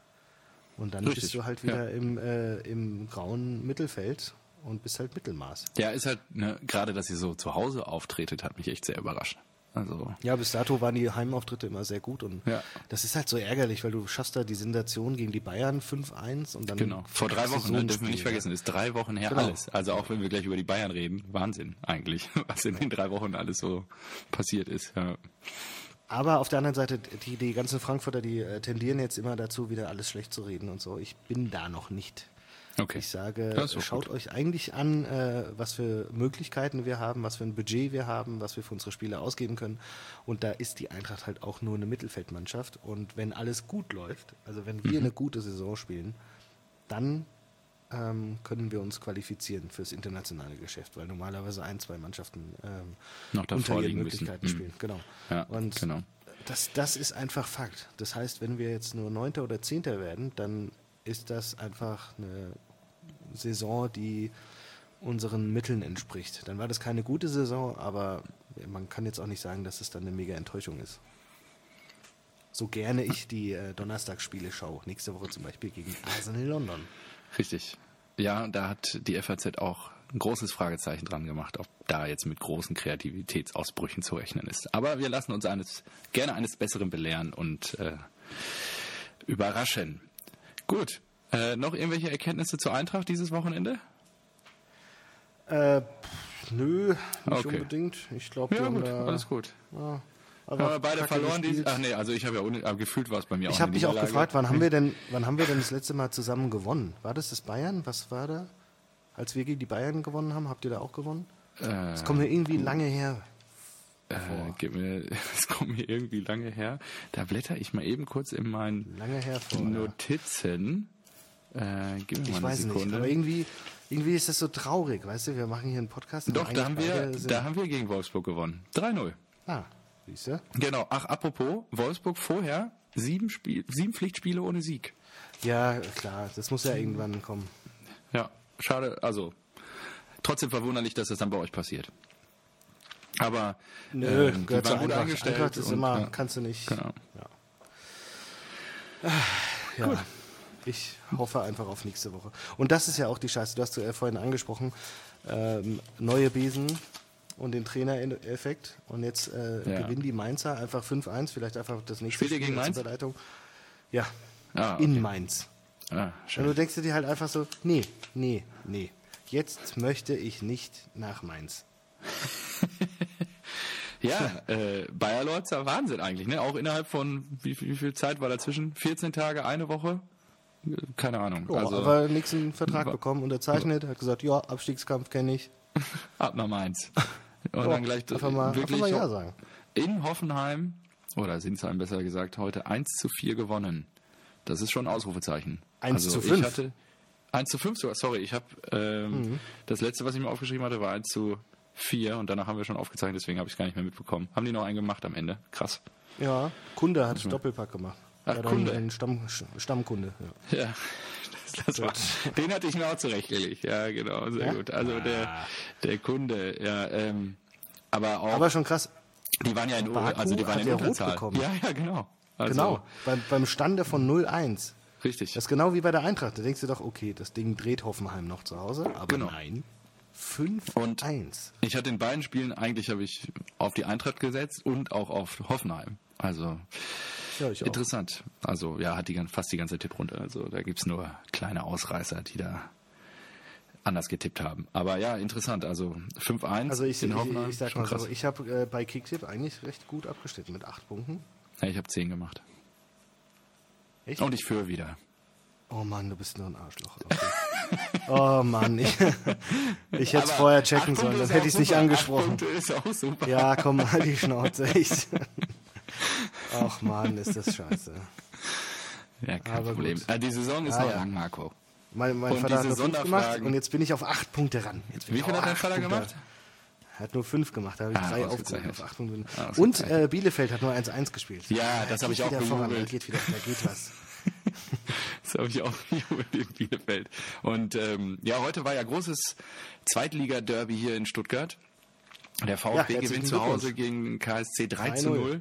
Speaker 1: Und dann bist du halt wieder im grauen Mittelfeld und bist halt Mittelmaß.
Speaker 2: Ja, ist halt, gerade dass ihr so zu Hause auftretet, hat mich echt sehr überrascht. Also
Speaker 1: ja, bis dato waren die Heimauftritte immer sehr gut und das ist halt so ärgerlich, weil du schaffst da die Sensation gegen die Bayern 5-1 und dann...
Speaker 2: Genau, vor 3 Wochen, dürfen wir nicht vergessen, ist 3 Wochen her alles. Also auch wenn wir gleich über die Bayern reden, Wahnsinn eigentlich, was in den 3 Wochen alles so passiert ist. Ja.
Speaker 1: Aber auf der anderen Seite, die ganzen Frankfurter, die tendieren jetzt immer dazu, wieder alles schlecht zu reden und so. Ich bin da noch nicht.
Speaker 2: Okay.
Speaker 1: Ich sage, schaut euch eigentlich an, was für Möglichkeiten wir haben, was für ein Budget wir haben, was wir für unsere Spiele ausgeben können. Und da ist die Eintracht halt auch nur eine Mittelfeldmannschaft. Und wenn alles gut läuft, also wenn wir eine gute Saison spielen, dann können wir uns qualifizieren fürs internationale Geschäft, weil normalerweise 1-2 Mannschaften
Speaker 2: noch
Speaker 1: unter ihren Möglichkeiten spielen. Genau.
Speaker 2: Ja,
Speaker 1: und
Speaker 2: genau.
Speaker 1: Das ist einfach Fakt. Das heißt, wenn wir jetzt nur 9. oder 10. werden, dann ist das einfach eine Saison, die unseren Mitteln entspricht. Dann war das keine gute Saison, aber man kann jetzt auch nicht sagen, dass es dann eine mega Enttäuschung ist. So gerne ich die Donnerstagsspiele schaue. Nächste Woche zum Beispiel gegen Arsenal London.
Speaker 2: Richtig. Ja, da hat die FAZ auch ein großes Fragezeichen dran gemacht, ob da jetzt mit großen Kreativitätsausbrüchen zu rechnen ist. Aber wir lassen uns gerne eines Besseren belehren und überraschen. Gut. Noch irgendwelche Erkenntnisse zur Eintracht dieses Wochenende?
Speaker 1: Nö, nicht unbedingt. Ich glaube,
Speaker 2: alles gut.
Speaker 1: Ja,
Speaker 2: aber beide verloren also ich habe ja gefühlt war es bei mir auch.
Speaker 1: Ich habe dich auch gefragt, wann haben wir denn das letzte Mal zusammen gewonnen? War das Bayern? Was war da? Als wir gegen die Bayern gewonnen haben, habt ihr da auch gewonnen? Das kommt mir irgendwie lange her.
Speaker 2: Es kommt mir irgendwie lange her. Da blätter ich mal eben kurz in meinen Notizen.
Speaker 1: Gib mir mal eine Sekunde. Nicht, aber irgendwie Irgendwie ist das so traurig, weißt du, wir machen hier einen Podcast.
Speaker 2: Doch, da haben wir gegen Wolfsburg gewonnen. 3-0.
Speaker 1: Ah, siehst du?
Speaker 2: Genau. Ach, apropos, Wolfsburg vorher 7 Pflichtspiele ohne Sieg.
Speaker 1: Ja, klar, das muss ja irgendwann kommen.
Speaker 2: Ja, schade, also trotzdem verwunderlich, dass das dann bei euch passiert. Aber
Speaker 1: die
Speaker 2: waren
Speaker 1: zur
Speaker 2: gut
Speaker 1: Eintracht.
Speaker 2: eingestellt.
Speaker 1: Eintracht ist
Speaker 2: und,
Speaker 1: immer, kannst du nicht.
Speaker 2: Genau.
Speaker 1: Ja.
Speaker 2: Gut.
Speaker 1: Ich hoffe einfach auf nächste Woche. Und das ist ja auch die Scheiße, du hast vorhin angesprochen, neue Besen und den Trainereffekt. Und jetzt gewinnen die Mainzer einfach 5-1, vielleicht einfach das nächste
Speaker 2: Spielt ihr gegen Mainz?
Speaker 1: Überleitung. Ja,
Speaker 2: Okay.
Speaker 1: in Mainz.
Speaker 2: Schön.
Speaker 1: Und du denkst dir halt einfach so, nee. Jetzt möchte ich nicht nach Mainz.
Speaker 2: Ja, Bayer Lorzer, Wahnsinn eigentlich, ne? Auch innerhalb von, wie viel Zeit war dazwischen? 14 Tage, eine Woche? Keine Ahnung.
Speaker 1: Ja,
Speaker 2: also,
Speaker 1: aber nächsten Vertrag bekommen, unterzeichnet, hat gesagt, ja, Abstiegskampf kenne ich.
Speaker 2: ab nach Mainz. Und
Speaker 1: Ja,
Speaker 2: dann gleich
Speaker 1: einfach mal ja sagen.
Speaker 2: in Hoffenheim, oder Sinsheim besser gesagt, heute 1-4 gewonnen. Das ist schon ein Ausrufezeichen.
Speaker 1: 1-5?
Speaker 2: Ich hatte 1-5 sogar, sorry, ich habe das letzte, was ich mir aufgeschrieben hatte, war 1-4 und danach haben wir schon aufgezeichnet, deswegen habe ich es gar nicht mehr mitbekommen. Haben die noch einen gemacht am Ende? Krass.
Speaker 1: Ja, Kunde hat Doppelpack gemacht.
Speaker 2: Ach,
Speaker 1: Ja,
Speaker 2: Kunde.
Speaker 1: Ein Stammkunde. Ja.
Speaker 2: Ja, das war, den hatte ich mir auch zurechtgelegt. Ja, genau, sehr
Speaker 1: Ja?
Speaker 2: gut. Also der Kunde, ja, aber auch,
Speaker 1: Aber schon krass.
Speaker 2: die waren ja in,
Speaker 1: Baku
Speaker 2: also die waren
Speaker 1: hat
Speaker 2: in
Speaker 1: ja rot
Speaker 2: Unterzahl.
Speaker 1: bekommen.
Speaker 2: Ja, genau. Also,
Speaker 1: Genau, beim Stande von 0-1.
Speaker 2: Richtig.
Speaker 1: Das ist genau wie bei der Eintracht. Da denkst du doch, okay, das Ding dreht Hoffenheim noch zu Hause. Aber
Speaker 2: Genau.
Speaker 1: nein, 5-1.
Speaker 2: Ich hatte in beiden Spielen, eigentlich habe ich auf die Eintracht gesetzt und auch auf Hoffenheim. Also
Speaker 1: Ja, ich auch.
Speaker 2: interessant. Also ja, hat fast die ganze Tipprunde. Also da gibt's nur kleine Ausreißer, die da anders getippt haben. Aber ja, interessant. Also 5-1
Speaker 1: Also ich
Speaker 2: in Hoffenheim.
Speaker 1: sag
Speaker 2: schon
Speaker 1: mal
Speaker 2: krass.
Speaker 1: so, ich habe bei Kicktipp eigentlich recht gut abgeschnitten mit 8 Punkten.
Speaker 2: Ja, ich habe 10 gemacht.
Speaker 1: Echt?
Speaker 2: Und ich führe wieder.
Speaker 1: Oh Mann, du bist nur ein Arschloch. Okay. Oh Mann, ich hätte es
Speaker 2: Aber
Speaker 1: vorher checken
Speaker 2: 8
Speaker 1: sollen,
Speaker 2: Punkte
Speaker 1: dann
Speaker 2: ist
Speaker 1: hätte
Speaker 2: auch
Speaker 1: ich es nicht
Speaker 2: super. 8
Speaker 1: angesprochen.
Speaker 2: Punkte ist auch super.
Speaker 1: Ja, komm, halt die Schnauze, echt. Ach Mann, ist das scheiße.
Speaker 2: Ja, kein
Speaker 1: Aber
Speaker 2: Problem.
Speaker 1: gut.
Speaker 2: Die Saison ist
Speaker 1: Ah,
Speaker 2: noch
Speaker 1: ja.
Speaker 2: lang, Marco.
Speaker 1: Mein
Speaker 2: Und
Speaker 1: Vater hat
Speaker 2: diese
Speaker 1: nur 5 gemacht
Speaker 2: Sonderfragen-
Speaker 1: und jetzt bin ich auf 8 Punkte ran. Jetzt bin
Speaker 2: Wie
Speaker 1: ich
Speaker 2: viel
Speaker 1: auf
Speaker 2: hat dein
Speaker 1: 8
Speaker 2: Vater
Speaker 1: Punkte.
Speaker 2: gemacht?
Speaker 1: Er hat nur 5 gemacht, da habe ich 3 aufgehoben
Speaker 2: ausgezeichnet.
Speaker 1: auf 8 Punkte. Und
Speaker 2: Ausgezeichnet.
Speaker 1: Bielefeld hat nur 1-1 gespielt.
Speaker 2: Ja, das habe ich auch
Speaker 1: Da
Speaker 2: gegoogelt.
Speaker 1: geht was.
Speaker 2: Das habe ich auch gejubelt in Bielefeld. Und ja, heute war ja großes Zweitliga-Derby hier in Stuttgart. Der VfB
Speaker 1: herzlichen
Speaker 2: gewinnt zu Hause
Speaker 1: Glückwunsch.
Speaker 2: gegen KSC 3-0.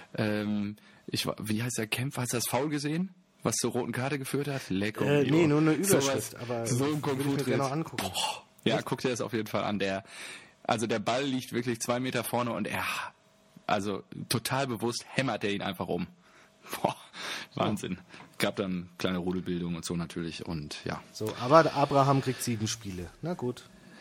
Speaker 2: Wie heißt der Kämpfer? Hast du das Foul gesehen? Was zur roten Karte geführt hat? Lecker.
Speaker 1: Nee, nur eine Überschrift. Aber
Speaker 2: so ein
Speaker 1: will ich mir
Speaker 2: Konfut
Speaker 1: gerne noch angucken.
Speaker 2: Ja, guck dir das auf jeden Fall an. Der Ball liegt wirklich 2 Meter vorne und also total bewusst hämmert er ihn einfach um. Boah, Wahnsinn. Gab dann kleine Rudelbildung und so natürlich und ja.
Speaker 1: So, aber Abraham kriegt 7 Spiele. Na gut.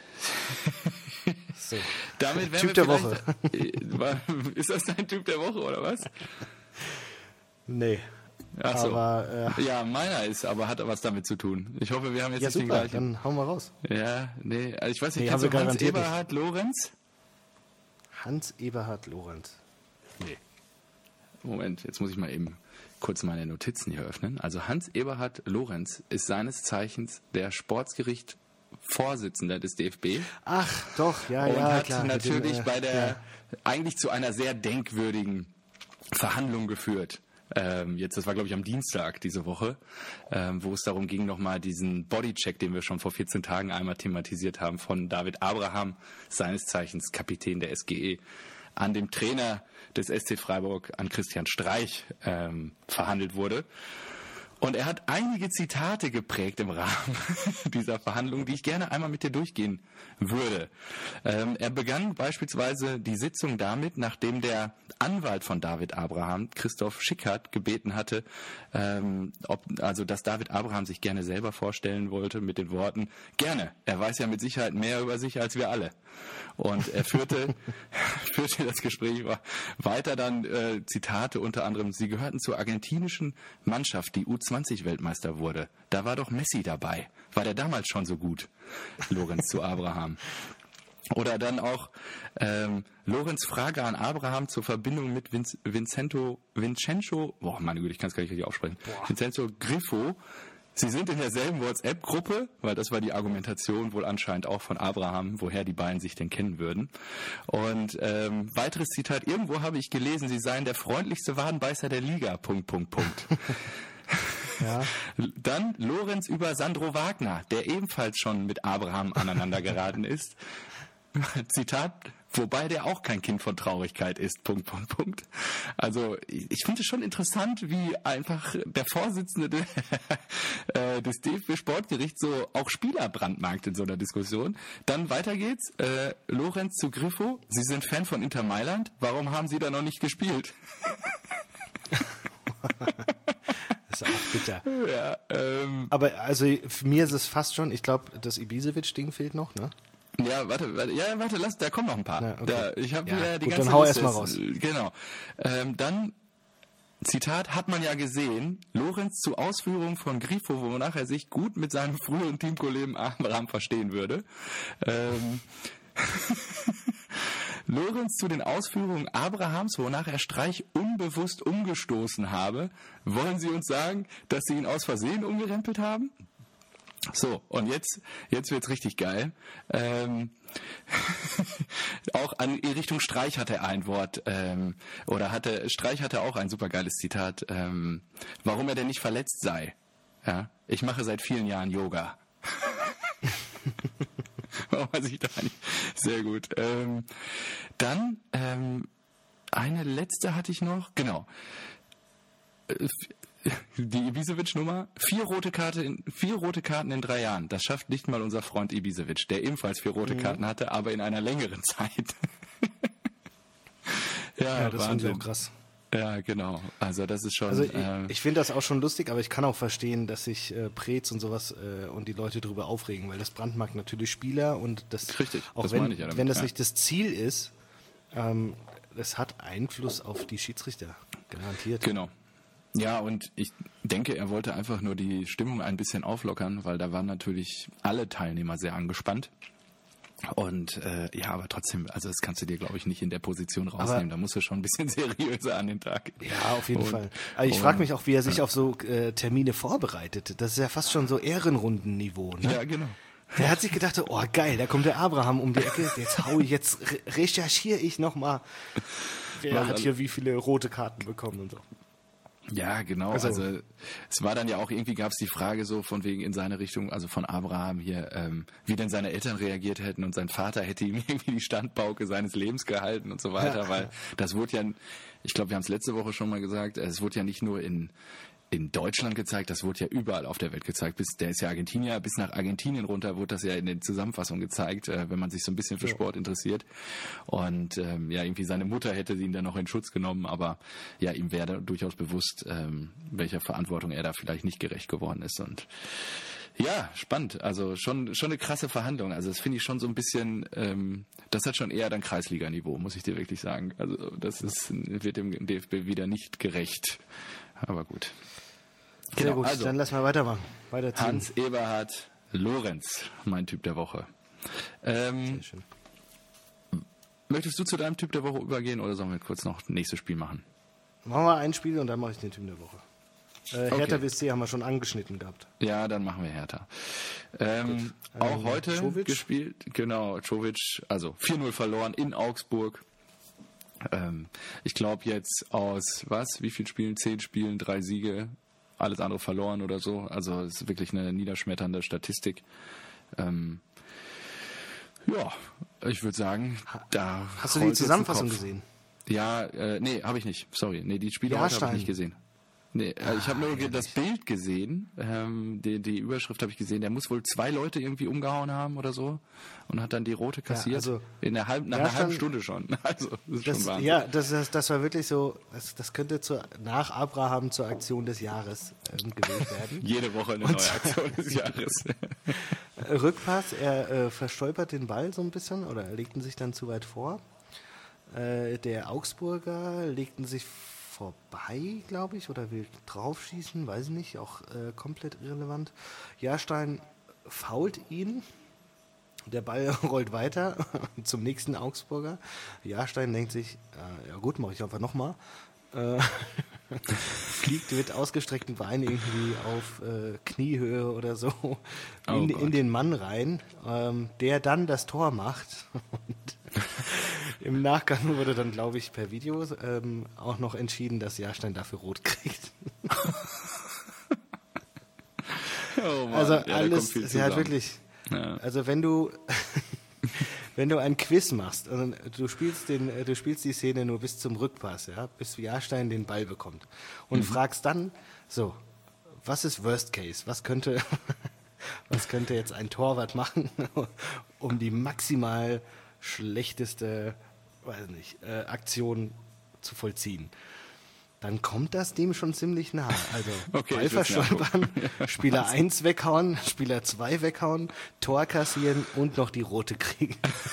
Speaker 1: So.
Speaker 2: Damit wären
Speaker 1: Typ der Woche.
Speaker 2: Ist das dein Typ der Woche oder was?
Speaker 1: Nee.
Speaker 2: Ach so.
Speaker 1: Aber
Speaker 2: Ja, meiner hat was damit zu tun. Ich hoffe, wir haben jetzt
Speaker 1: ja,
Speaker 2: nicht den
Speaker 1: super,
Speaker 2: gleichen.
Speaker 1: dann hauen wir raus.
Speaker 2: Ja, nee, also ich weiß nicht,
Speaker 1: Nee,
Speaker 2: kennst
Speaker 1: haben wir
Speaker 2: du Hans
Speaker 1: garantiert nicht.
Speaker 2: Eberhard Lorenz?
Speaker 1: Hans-Eberhard Lorenz. Nee.
Speaker 2: Moment, jetzt muss ich mal eben kurz meine Notizen hier öffnen. Also Hans-Eberhard Lorenz ist seines Zeichens der Sportsgericht-Vorsitzender des DFB.
Speaker 1: Ach, doch, ja,
Speaker 2: Und
Speaker 1: ja,
Speaker 2: hat
Speaker 1: klar.
Speaker 2: natürlich bei der
Speaker 1: ja.
Speaker 2: eigentlich zu einer sehr denkwürdigen Verhandlung geführt. Das war glaube ich am Dienstag diese Woche, wo es darum ging, nochmal diesen Bodycheck, den wir schon vor 14 Tagen einmal thematisiert haben, von David Abraham, seines Zeichens Kapitän der SGE, an dem Trainer des SC Freiburg, an Christian Streich, verhandelt wurde. Und er hat einige Zitate geprägt im Rahmen dieser Verhandlung, die ich gerne einmal mit dir durchgehen würde. Er begann beispielsweise die Sitzung damit, nachdem der Anwalt von David Abraham, Christoph Schickhardt, gebeten hatte, dass David Abraham sich gerne selber vorstellen wollte mit den Worten, gerne, er weiß ja mit Sicherheit mehr über sich als wir alle. Und er führte das Gespräch weiter dann, Zitate unter anderem, sie gehörten zur argentinischen Mannschaft, die U20-Weltmeister wurde. Da war doch Messi dabei. War der damals schon so gut? Lorenz zu Abraham. Oder dann auch Lorenz Frage an Abraham zur Verbindung mit Vincenzo, boah, meine Güte, ich kann es gar nicht richtig aussprechen. Vincenzo Griffo, Sie sind in derselben WhatsApp-Gruppe, weil das war die Argumentation wohl anscheinend auch von Abraham, woher die beiden sich denn kennen würden. Und weiteres Zitat, irgendwo habe ich gelesen, sie seien der freundlichste Wadenbeißer der Liga, ..
Speaker 1: Ja.
Speaker 2: Dann Lorenz über Sandro Wagner, der ebenfalls schon mit Abraham aneinander geraten ist. Zitat, wobei der auch kein Kind von Traurigkeit ist, .. Also ich finde es schon interessant, wie einfach der Vorsitzende des DFB-Sportgerichts so auch Spieler brandmarkt in so einer Diskussion. Dann weiter geht's, Lorenz zu Griffo, Sie sind Fan von Inter Mailand, warum haben Sie da noch nicht gespielt?
Speaker 1: Das ist auch bitter.
Speaker 2: Ja,
Speaker 1: Aber also für mir ist es fast schon, ich glaube, das Ibisevic-Ding fehlt noch, ne?
Speaker 2: Ja, warte, da kommen noch ein paar.
Speaker 1: Ja, okay.
Speaker 2: Ich habe
Speaker 1: Ja,
Speaker 2: hier die
Speaker 1: gut,
Speaker 2: ganze
Speaker 1: dann hau
Speaker 2: Liste.
Speaker 1: erst mal raus.
Speaker 2: Genau. Dann, Zitat, hat man ja gesehen, Lorenz zu Ausführungen von Grifo, wonach er sich gut mit seinem früheren Teamkollegen Abraham verstehen würde. Lorenz zu den Ausführungen Abrahams, wonach er Streich unbewusst umgestoßen habe. Wollen Sie uns sagen, dass Sie ihn aus Versehen umgerempelt haben? So, und jetzt wird's richtig geil. Auch in Richtung Streich hatte er ein Wort, Streich hatte auch ein supergeiles Zitat, warum er denn nicht verletzt sei. Ja, ich mache seit vielen Jahren Yoga. Warum weiß ich da nicht? Sehr gut. Dann eine letzte hatte ich noch, genau. Die Ibisevic-Nummer, 4 rote Karten in 3 Jahren. Das schafft nicht mal unser Freund Ibisevic, der ebenfalls 4 rote Karten hatte, aber in einer längeren Zeit.
Speaker 1: Ja, das finde ich
Speaker 2: Wahnsinn.
Speaker 1: auch krass.
Speaker 2: Ja, genau. Also das ist schon...
Speaker 1: Also ich finde das auch schon lustig, aber ich kann auch verstehen, dass sich Preetz und sowas und die Leute darüber aufregen, weil das brandmarkt natürlich Spieler und das,
Speaker 2: richtig,
Speaker 1: auch
Speaker 2: das
Speaker 1: wenn,
Speaker 2: meine ich ja damit,
Speaker 1: wenn das
Speaker 2: ja.
Speaker 1: nicht das Ziel ist, das hat Einfluss auf die Schiedsrichter, garantiert.
Speaker 2: Genau. Ja, und ich denke, er wollte einfach nur die Stimmung ein bisschen auflockern, weil da waren natürlich alle Teilnehmer sehr angespannt. Und ja, aber trotzdem, also das kannst du dir, glaube ich, nicht in der Position rausnehmen. Da musst du schon ein bisschen seriöser an den Tag.
Speaker 1: Ja, auf jeden Fall. Aber ich frage mich auch, wie er sich auf so Termine vorbereitet. Das ist ja fast schon so Ehrenrundenniveau. Ne?
Speaker 2: Ja, genau.
Speaker 1: Der hat sich gedacht, oh geil, da kommt der Abraham um die Ecke, jetzt recherchiere ich nochmal, wer hat hier wie viele rote Karten bekommen und so.
Speaker 2: Ja, genau. Also es war dann ja auch, irgendwie gab es die Frage so von wegen in seine Richtung, also von Abraham hier, wie denn seine Eltern reagiert hätten und sein Vater hätte ihm irgendwie die Standpauke seines Lebens gehalten und so weiter,
Speaker 1: Ja.
Speaker 2: weil das wurde ja, ich glaube, wir haben es letzte Woche schon mal gesagt, es wurde ja nicht nur in Deutschland gezeigt, das wurde ja überall auf der Welt gezeigt. Der ist ja Argentinier, bis nach Argentinien runter wurde das ja in den Zusammenfassungen gezeigt, wenn man sich so ein bisschen für Sport interessiert. Und ja, irgendwie seine Mutter hätte ihn dann noch in Schutz genommen, aber ja, ihm wäre durchaus bewusst, welcher Verantwortung er da vielleicht nicht gerecht geworden ist. Und ja, spannend. Also schon eine krasse Verhandlung. Also das finde ich schon so ein bisschen, das hat schon eher dann Kreisliga-Niveau, muss ich dir wirklich sagen. Also das wird dem DFB wieder nicht gerecht. Aber gut.
Speaker 1: Sehr
Speaker 2: Genau,
Speaker 1: gut,
Speaker 2: also,
Speaker 1: dann lassen wir weitermachen. Weiterziehen.
Speaker 2: Hans Eberhard Lorenz, mein Typ der Woche.
Speaker 1: Sehr schön.
Speaker 2: Möchtest du zu deinem Typ der Woche übergehen oder sollen wir kurz noch das nächste Spiel machen?
Speaker 1: Machen wir ein Spiel und dann mache ich den Typ der Woche. Hertha BSC haben wir schon angeschnitten gehabt.
Speaker 2: Ja, dann machen wir Hertha. Auch heute
Speaker 1: Čović?
Speaker 2: gespielt, genau, Čović, also 4-0 verloren in Augsburg. Ich glaube jetzt aus, wie viel Spielen? 10 Spielen, 3 Siege, alles andere verloren oder so. Also es ist wirklich eine niederschmetternde Statistik. Ja, ich würde sagen, da...
Speaker 1: Hast du die
Speaker 2: rollt jetzt ein
Speaker 1: Zusammenfassung
Speaker 2: Kopf.
Speaker 1: gesehen?
Speaker 2: Ja, nee, habe ich nicht. Sorry. Nee, die Spiele heute habe ich nicht gesehen. Nee, ich habe nur das Bild gesehen, die Überschrift habe ich gesehen, der muss wohl 2 Leute irgendwie umgehauen haben oder so und hat dann die rote kassiert,
Speaker 1: also,
Speaker 2: nach einer halben Stunde schon. Also, das ist schon Wahnsinn.
Speaker 1: Ja, das war wirklich so, das könnte nach Abraham zur Aktion des Jahres gewählt werden.
Speaker 2: Jede Woche eine neue Aktion des Jahres.
Speaker 1: Rückpass, er verstolpert den Ball so ein bisschen oder legten sich dann zu weit vor. Der Augsburger legten sich vorbei, glaube ich, oder will draufschießen, weiß ich nicht, auch komplett irrelevant. Jahrstein fault ihn, der Ball rollt weiter zum nächsten Augsburger. Jahrstein denkt sich, ja gut, mache ich einfach nochmal. fliegt mit ausgestreckten Beinen irgendwie auf Kniehöhe oder so
Speaker 2: Oh
Speaker 1: in den Mann rein, der dann das Tor macht. Und im Nachgang wurde dann, glaube ich, per Video auch noch entschieden, dass Jahrstein dafür rot kriegt.
Speaker 2: Oh Mann.
Speaker 1: Also
Speaker 2: ja,
Speaker 1: alles,
Speaker 2: viel
Speaker 1: sie hat
Speaker 2: zusammen.
Speaker 1: wirklich,
Speaker 2: Ja.
Speaker 1: also wenn du ein Quiz machst und du spielst die Szene nur bis zum Rückpass, ja, bis Jahrstein den Ball bekommt und fragst dann, so, was ist Worst Case? Was könnte jetzt ein Torwart machen, um die maximal schlechteste, weiß nicht, Aktion zu vollziehen? Dann kommt das dem schon ziemlich nah. Also
Speaker 2: Okay,
Speaker 1: Ball
Speaker 2: ich will's
Speaker 1: verstolpern, Spieler 1 weghauen, Spieler 2 weghauen, Tor kassieren und noch die rote kriegen.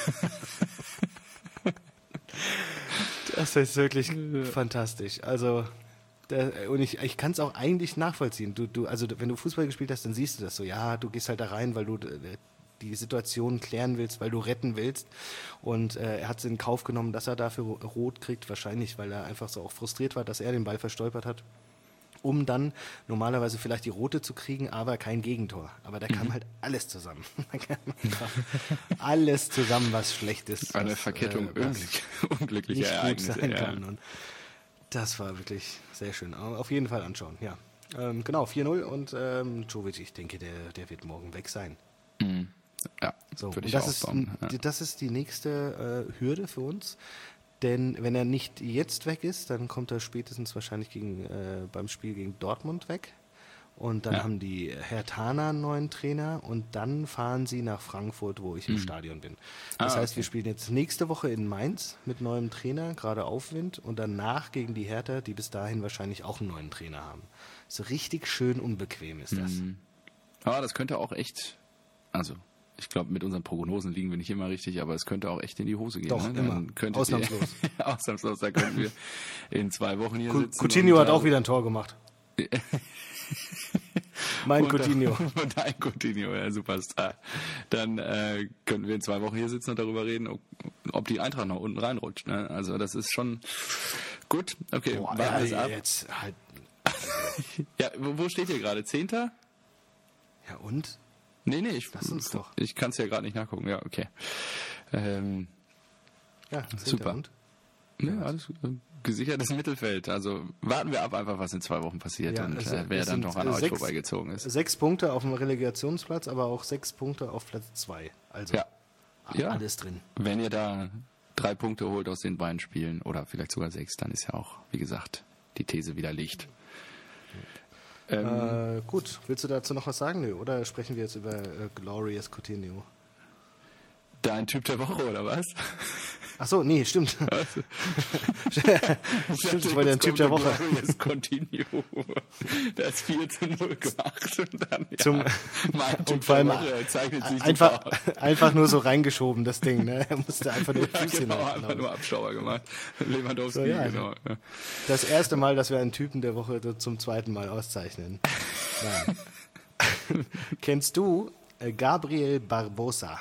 Speaker 1: Das ist wirklich fantastisch. Also und ich kann es auch eigentlich nachvollziehen. Also wenn du Fußball gespielt hast, dann siehst du das so. Ja, du gehst halt da rein, weil du die Situation klären willst, weil du retten willst. Und er hat es in Kauf genommen, dass er dafür rot kriegt, wahrscheinlich, weil er einfach so auch frustriert war, dass er den Ball verstolpert hat, um dann normalerweise vielleicht die rote zu kriegen, aber kein Gegentor. Aber da kam halt alles zusammen. Da kam einfach alles zusammen, was schlecht ist.
Speaker 2: Eine
Speaker 1: was,
Speaker 2: Verkettung
Speaker 1: was
Speaker 2: unglücklicher
Speaker 1: nicht gut
Speaker 2: Ereignisse.
Speaker 1: sein
Speaker 2: Ja.
Speaker 1: kann. Und das war wirklich sehr schön. Auf jeden Fall anschauen, ja. Genau, 4-0 und Jovic, ich denke, der wird morgen weg sein.
Speaker 2: Ja,
Speaker 1: So,
Speaker 2: würde
Speaker 1: und
Speaker 2: ich
Speaker 1: das
Speaker 2: auch
Speaker 1: ist,
Speaker 2: sagen. Ja.
Speaker 1: das ist die nächste Hürde für uns. Denn wenn er nicht jetzt weg ist, dann kommt er spätestens wahrscheinlich beim Spiel gegen Dortmund weg. Und dann haben die Herthaner einen neuen Trainer und dann fahren sie nach Frankfurt, wo ich im Stadion bin. Das heißt, wir spielen jetzt nächste Woche in Mainz mit neuem Trainer, gerade Aufwind, und danach gegen die Hertha, die bis dahin wahrscheinlich auch einen neuen Trainer haben. So richtig schön unbequem ist das.
Speaker 2: Aber das könnte auch echt, also ich glaube, mit unseren Prognosen liegen wir nicht immer richtig, aber es könnte auch echt in die Hose gehen.
Speaker 1: Doch,
Speaker 2: ne?
Speaker 1: immer. Ausnahmslos.
Speaker 2: Ausnahmslos, da könnten wir in 2 Wochen hier sitzen.
Speaker 1: Coutinho
Speaker 2: und,
Speaker 1: hat auch wieder ein Tor gemacht. Mein Coutinho.
Speaker 2: Und ein Coutinho, ja, Superstar. Dann könnten wir in 2 Wochen hier sitzen und darüber reden, ob die Eintracht noch unten reinrutscht. Ne? Also das ist schon gut. Okay,
Speaker 1: Boah,
Speaker 2: warten wir es ab.
Speaker 1: jetzt halt.
Speaker 2: Ja, wo steht ihr gerade? 10.?
Speaker 1: Ja, und?
Speaker 2: Nee,
Speaker 1: Lass uns doch.
Speaker 2: Ich kann es ja gerade nicht nachgucken. Ja, okay.
Speaker 1: Ja,
Speaker 2: Super.
Speaker 1: Und?
Speaker 2: Ja, alles gut. Gesichertes Mittelfeld. Also warten wir ab einfach, was in 2 Wochen passiert
Speaker 1: Ja,
Speaker 2: und
Speaker 1: es
Speaker 2: wer dann
Speaker 1: sind
Speaker 2: noch an euch
Speaker 1: 6
Speaker 2: vorbeigezogen ist.
Speaker 1: 6 Punkte auf dem Relegationsplatz, aber auch 6 Punkte auf Platz 2. Also
Speaker 2: Ja.
Speaker 1: alles drin.
Speaker 2: Wenn ihr da 3 Punkte holt aus den beiden Spielen oder vielleicht sogar 6, dann ist ja auch, wie gesagt, die These widerlegt.
Speaker 1: Gut, willst du dazu noch was sagen? Nö, oder sprechen wir jetzt über Glorious Coutinho?
Speaker 2: Dein Typ der Woche, oder was?
Speaker 1: Ach so, nee, stimmt. Stimmt, das war der Typ der Woche.
Speaker 2: Glorious Coutinho. Das 4-0 gemacht und dann mein Typ
Speaker 1: Und vor allem
Speaker 2: der Woche zeichnet sich super aus.
Speaker 1: einfach nur so reingeschoben, das Ding. Ne? Er musste einfach nur
Speaker 2: Ja,
Speaker 1: Füße
Speaker 2: genau,
Speaker 1: hinhalten.
Speaker 2: einfach nur Abschauer gemacht. Lewandowski,
Speaker 1: So, ja,
Speaker 2: genau. Ja.
Speaker 1: Das erste Mal, dass wir einen Typen der Woche zum zweiten Mal auszeichnen. Nein. Kennst du Gabriel Barbosa?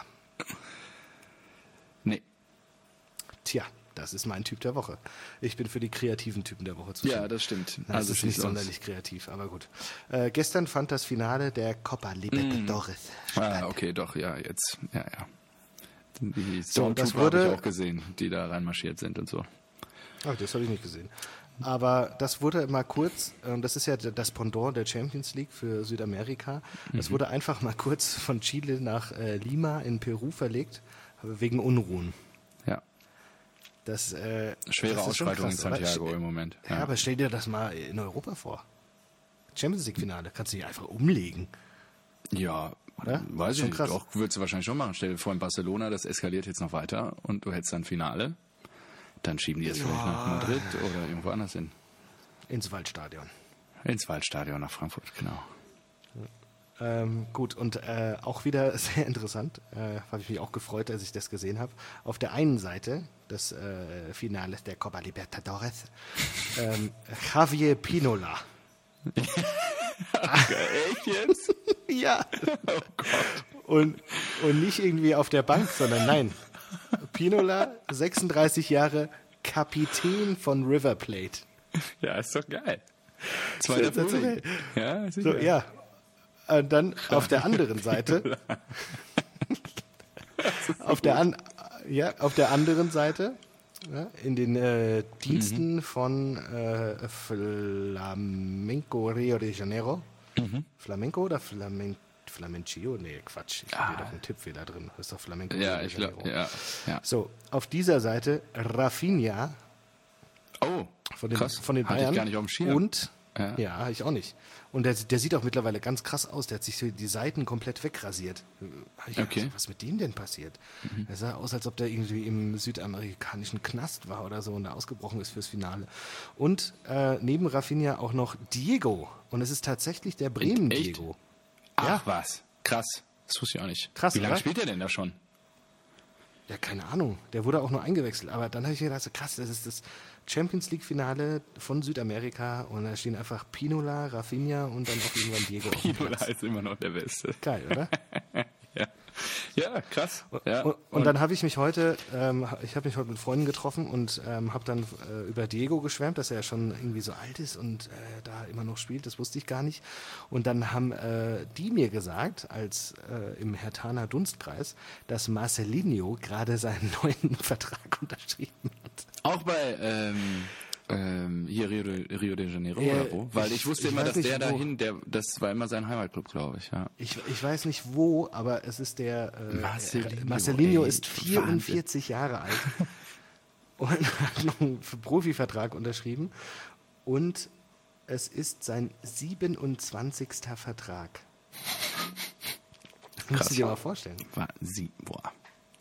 Speaker 2: Nee.
Speaker 1: Tja, das ist mein Typ der Woche. Ich bin für die kreativen Typen der Woche zuständig.
Speaker 2: Ja, das stimmt.
Speaker 1: Das ist nicht
Speaker 2: schieß los.
Speaker 1: sonderlich kreativ, aber gut. Gestern fand das Finale der Copa Libertadores statt.
Speaker 2: Ah, okay, doch, ja, jetzt, ja. Die
Speaker 1: So, und das
Speaker 2: Stormtrooper habe
Speaker 1: wurde-
Speaker 2: ich auch gesehen, die da reinmarschiert sind und so.
Speaker 1: Oh, das habe ich nicht gesehen. Aber das wurde mal kurz, das ist ja das Pendant der Champions League für Südamerika, das wurde einfach mal kurz von Chile nach Lima in Peru verlegt, wegen Unruhen.
Speaker 2: Ja.
Speaker 1: Das,
Speaker 2: Schwere
Speaker 1: das ist schon
Speaker 2: Ausschreitung in
Speaker 1: krass, oder?
Speaker 2: Santiago im Moment.
Speaker 1: Ja, aber stell dir das mal in Europa vor. Champions League-Finale, kannst du dich einfach umlegen.
Speaker 2: Ja,
Speaker 1: Oder?
Speaker 2: weiß ich
Speaker 1: Schon
Speaker 2: nicht.
Speaker 1: krass.
Speaker 2: Doch, würdest du wahrscheinlich schon machen. Stell dir vor, in Barcelona, das eskaliert jetzt noch weiter und du hättest dann Finale. Dann schieben die jetzt vielleicht nach Madrid oder irgendwo anders hin.
Speaker 1: Ins Waldstadion.
Speaker 2: Ins Waldstadion nach Frankfurt, genau.
Speaker 1: Gut, und auch wieder sehr interessant, habe ich mich auch gefreut, als ich das gesehen habe. Auf der einen Seite des Finales der Copa Libertadores, Javier Pinola.
Speaker 2: Echt jetzt?
Speaker 1: Ja.
Speaker 2: Oh Gott.
Speaker 1: Und nicht irgendwie auf der Bank, sondern nein. Pinola, 36 Jahre, Kapitän von River Plate.
Speaker 2: Ja, ist doch geil. Zweiter Frühling. Ja, sicher.
Speaker 1: So, ja. Und dann auf der anderen Seite, auf der anderen Seite, ja, in den Diensten von Flamenco Rio de Janeiro. Flamenco oder Flamencio? Nee, Quatsch. Ich habe hier doch einen Tippfehler drin. Das ist doch Flamenco
Speaker 2: Ja,
Speaker 1: Rio de
Speaker 2: ich glaube,
Speaker 1: Janeiro.
Speaker 2: ja.
Speaker 1: So, auf dieser Seite Rafinha
Speaker 2: Oh,
Speaker 1: von den
Speaker 2: krass.
Speaker 1: Bayern.
Speaker 2: Hatte ich gar nicht auf dem Schirm.
Speaker 1: Und, ja, ich auch nicht. Und der sieht auch mittlerweile ganz krass aus. Der hat sich so die Seiten komplett wegrasiert.
Speaker 2: Okay.
Speaker 1: Was ist mit dem denn passiert? Er sah aus, als ob der irgendwie im südamerikanischen Knast war oder so und da ausgebrochen ist fürs Finale. Und neben Rafinha auch noch Diego. Und es ist tatsächlich der Bremen-Diego.
Speaker 2: Ach was, krass. Das wusste ich auch nicht.
Speaker 1: Krass,
Speaker 2: Wie lange
Speaker 1: oder?
Speaker 2: spielt er denn da schon?
Speaker 1: Ja, keine Ahnung. Der wurde auch nur eingewechselt. Aber dann habe ich mir gedacht, so krass, das ist das Champions League-Finale von Südamerika. Und da stehen einfach Pinola, Rafinha und dann auch irgendwann Diego auf dem
Speaker 2: Pinola
Speaker 1: Platz.
Speaker 2: ist immer noch der Beste.
Speaker 1: Geil, oder?
Speaker 2: Ja, krass. Ja.
Speaker 1: Und dann habe ich mich heute, mit Freunden getroffen und habe dann über Diego geschwärmt, dass er ja schon irgendwie so alt ist und da immer noch spielt. Das wusste ich gar nicht. Und dann haben die mir gesagt, als im Hertaner Dunstkreis, dass Marcelinho gerade seinen neuen Vertrag unterschrieben hat.
Speaker 2: Auch bei hier Rio de Janeiro
Speaker 1: Ja,
Speaker 2: oder wo? Weil ich wusste
Speaker 1: ich
Speaker 2: immer,
Speaker 1: weiß
Speaker 2: dass
Speaker 1: nicht,
Speaker 2: der
Speaker 1: wo.
Speaker 2: dahin, das war immer sein Heimatclub, glaube ich. Ja.
Speaker 1: Ich weiß nicht wo, aber es ist der
Speaker 2: Marcelinho, ey,
Speaker 1: ist 44 Jahre alt und hat noch einen Profivertrag unterschrieben und es ist sein 27. Vertrag. Musst du dir mal vorstellen.
Speaker 2: Boah.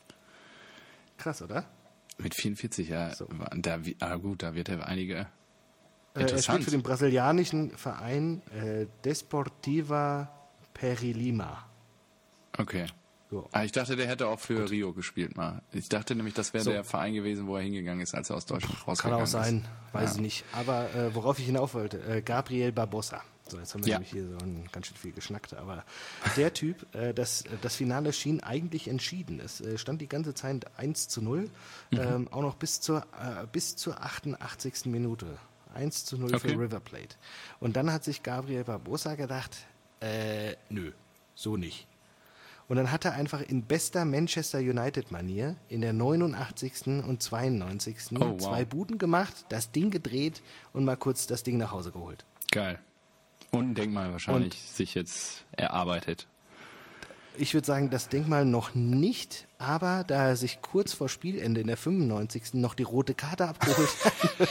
Speaker 1: Krass, oder?
Speaker 2: Mit 44, ja.
Speaker 1: So.
Speaker 2: Da wird er einige
Speaker 1: Er
Speaker 2: interessant.
Speaker 1: spielt für den brasilianischen Verein Desportiva Perilima.
Speaker 2: Okay.
Speaker 1: So.
Speaker 2: Ich dachte, der hätte auch für Rio gespielt mal. Ich dachte nämlich, das wäre
Speaker 1: So.
Speaker 2: der Verein gewesen, wo er hingegangen ist, als er aus Deutschland
Speaker 1: Kann
Speaker 2: rausgegangen
Speaker 1: auch sein,
Speaker 2: ist.
Speaker 1: weiß ich nicht. Aber worauf ich hinauf wollte, Gabriel Barbosa. So, jetzt haben wir
Speaker 2: Ja.
Speaker 1: nämlich hier so ganz schön viel geschnackt. Aber der Typ, das Finale schien eigentlich entschieden. Es stand die ganze Zeit 1:0, auch noch bis zur 88. Minute. 1:0
Speaker 2: Okay.
Speaker 1: für River Plate. Und dann hat sich Gabriel Barbosa gedacht, nö, so nicht. Und dann hat er einfach in bester Manchester United-Manier in der 89. und 92.
Speaker 2: Oh, wow.
Speaker 1: 2 Buden gemacht, das Ding gedreht und mal kurz das Ding nach Hause geholt.
Speaker 2: Geil. Und ein Denkmal wahrscheinlich sich jetzt erarbeitet.
Speaker 1: Ich würde sagen, das Denkmal noch nicht, aber da er sich kurz vor Spielende in der 95. noch die rote Karte abgeholt hat,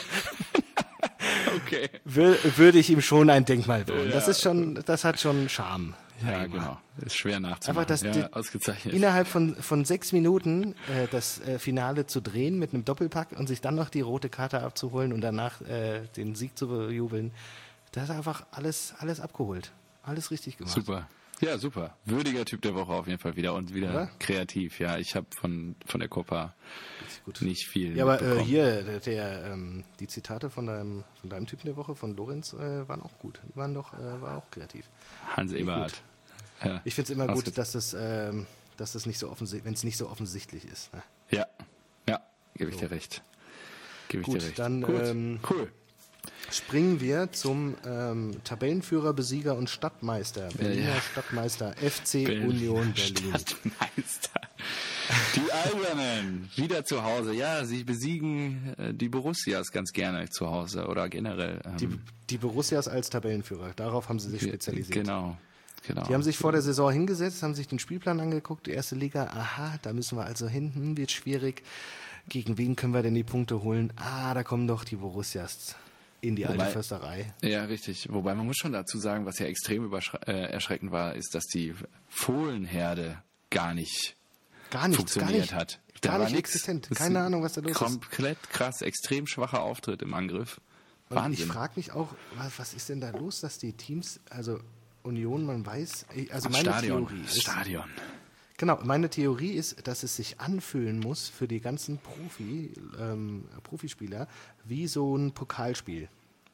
Speaker 2: Okay.
Speaker 1: würde ich ihm schon ein Denkmal bauen.
Speaker 2: Ja.
Speaker 1: Das hat schon Charme.
Speaker 2: Ja, genau. Ist schwer nachzumachen.
Speaker 1: Einfach
Speaker 2: ausgezeichnet.
Speaker 1: innerhalb von 6 Minuten das Finale zu drehen mit einem Doppelpack und sich dann noch die rote Karte abzuholen und danach den Sieg zu bejubeln. Da hat er einfach alles abgeholt. Alles richtig gemacht.
Speaker 2: Super. Ja, super. Würdiger Typ der Woche auf jeden Fall wieder und wieder
Speaker 1: Oder?
Speaker 2: kreativ. Ja, ich habe von der Copa
Speaker 1: Gut.
Speaker 2: nicht viel
Speaker 1: Ja, aber
Speaker 2: mitbekommen.
Speaker 1: hier, die Zitate von deinem Typen der Woche, von Lorenz, waren auch gut. Die war auch kreativ.
Speaker 2: Hans Eberhardt. Ja.
Speaker 1: Ich finde es immer gut, dass das nicht so offensichtlich, wenn es nicht so offensichtlich ist. Ne?
Speaker 2: Ja, gebe ich dir recht.
Speaker 1: Gut, dann
Speaker 2: cool.
Speaker 1: springen wir zum Tabellenführer, Besieger und Stadtmeister. Berliner
Speaker 2: Ja.
Speaker 1: Stadtmeister FC Union Berlin.
Speaker 2: Stadtmeister. Die Eisernen, wieder zu Hause. Ja, sie besiegen die Borussias ganz gerne zu Hause oder generell.
Speaker 1: Die Borussias als Tabellenführer, darauf haben sie sich spezialisiert.
Speaker 2: Genau.
Speaker 1: Die haben sich vor der Saison hingesetzt, haben sich den Spielplan angeguckt, die erste Liga, aha, da müssen wir also hin, wird schwierig. Gegen wen können wir denn die Punkte holen? Da kommen doch die Borussias in die alte Försterei.
Speaker 2: Ja, richtig. Wobei man muss schon dazu sagen, was ja extrem erschreckend war, ist, dass die Fohlenherde gar nicht funktioniert hat. Da
Speaker 1: Gar
Speaker 2: war
Speaker 1: nicht
Speaker 2: nix.
Speaker 1: existent.
Speaker 2: Das
Speaker 1: Keine
Speaker 2: ist
Speaker 1: Ahnung, was da los ist.
Speaker 2: Komplett krass, extrem schwacher Auftritt im Angriff.
Speaker 1: Und
Speaker 2: Wahnsinn.
Speaker 1: ich frage mich auch, was ist denn da los, dass die Teams, also Union, man weiß, also meine Theorie ist,
Speaker 2: Stadion.
Speaker 1: genau, meine Theorie ist, dass es sich anfühlen muss für die ganzen Profispieler wie so ein Pokalspiel.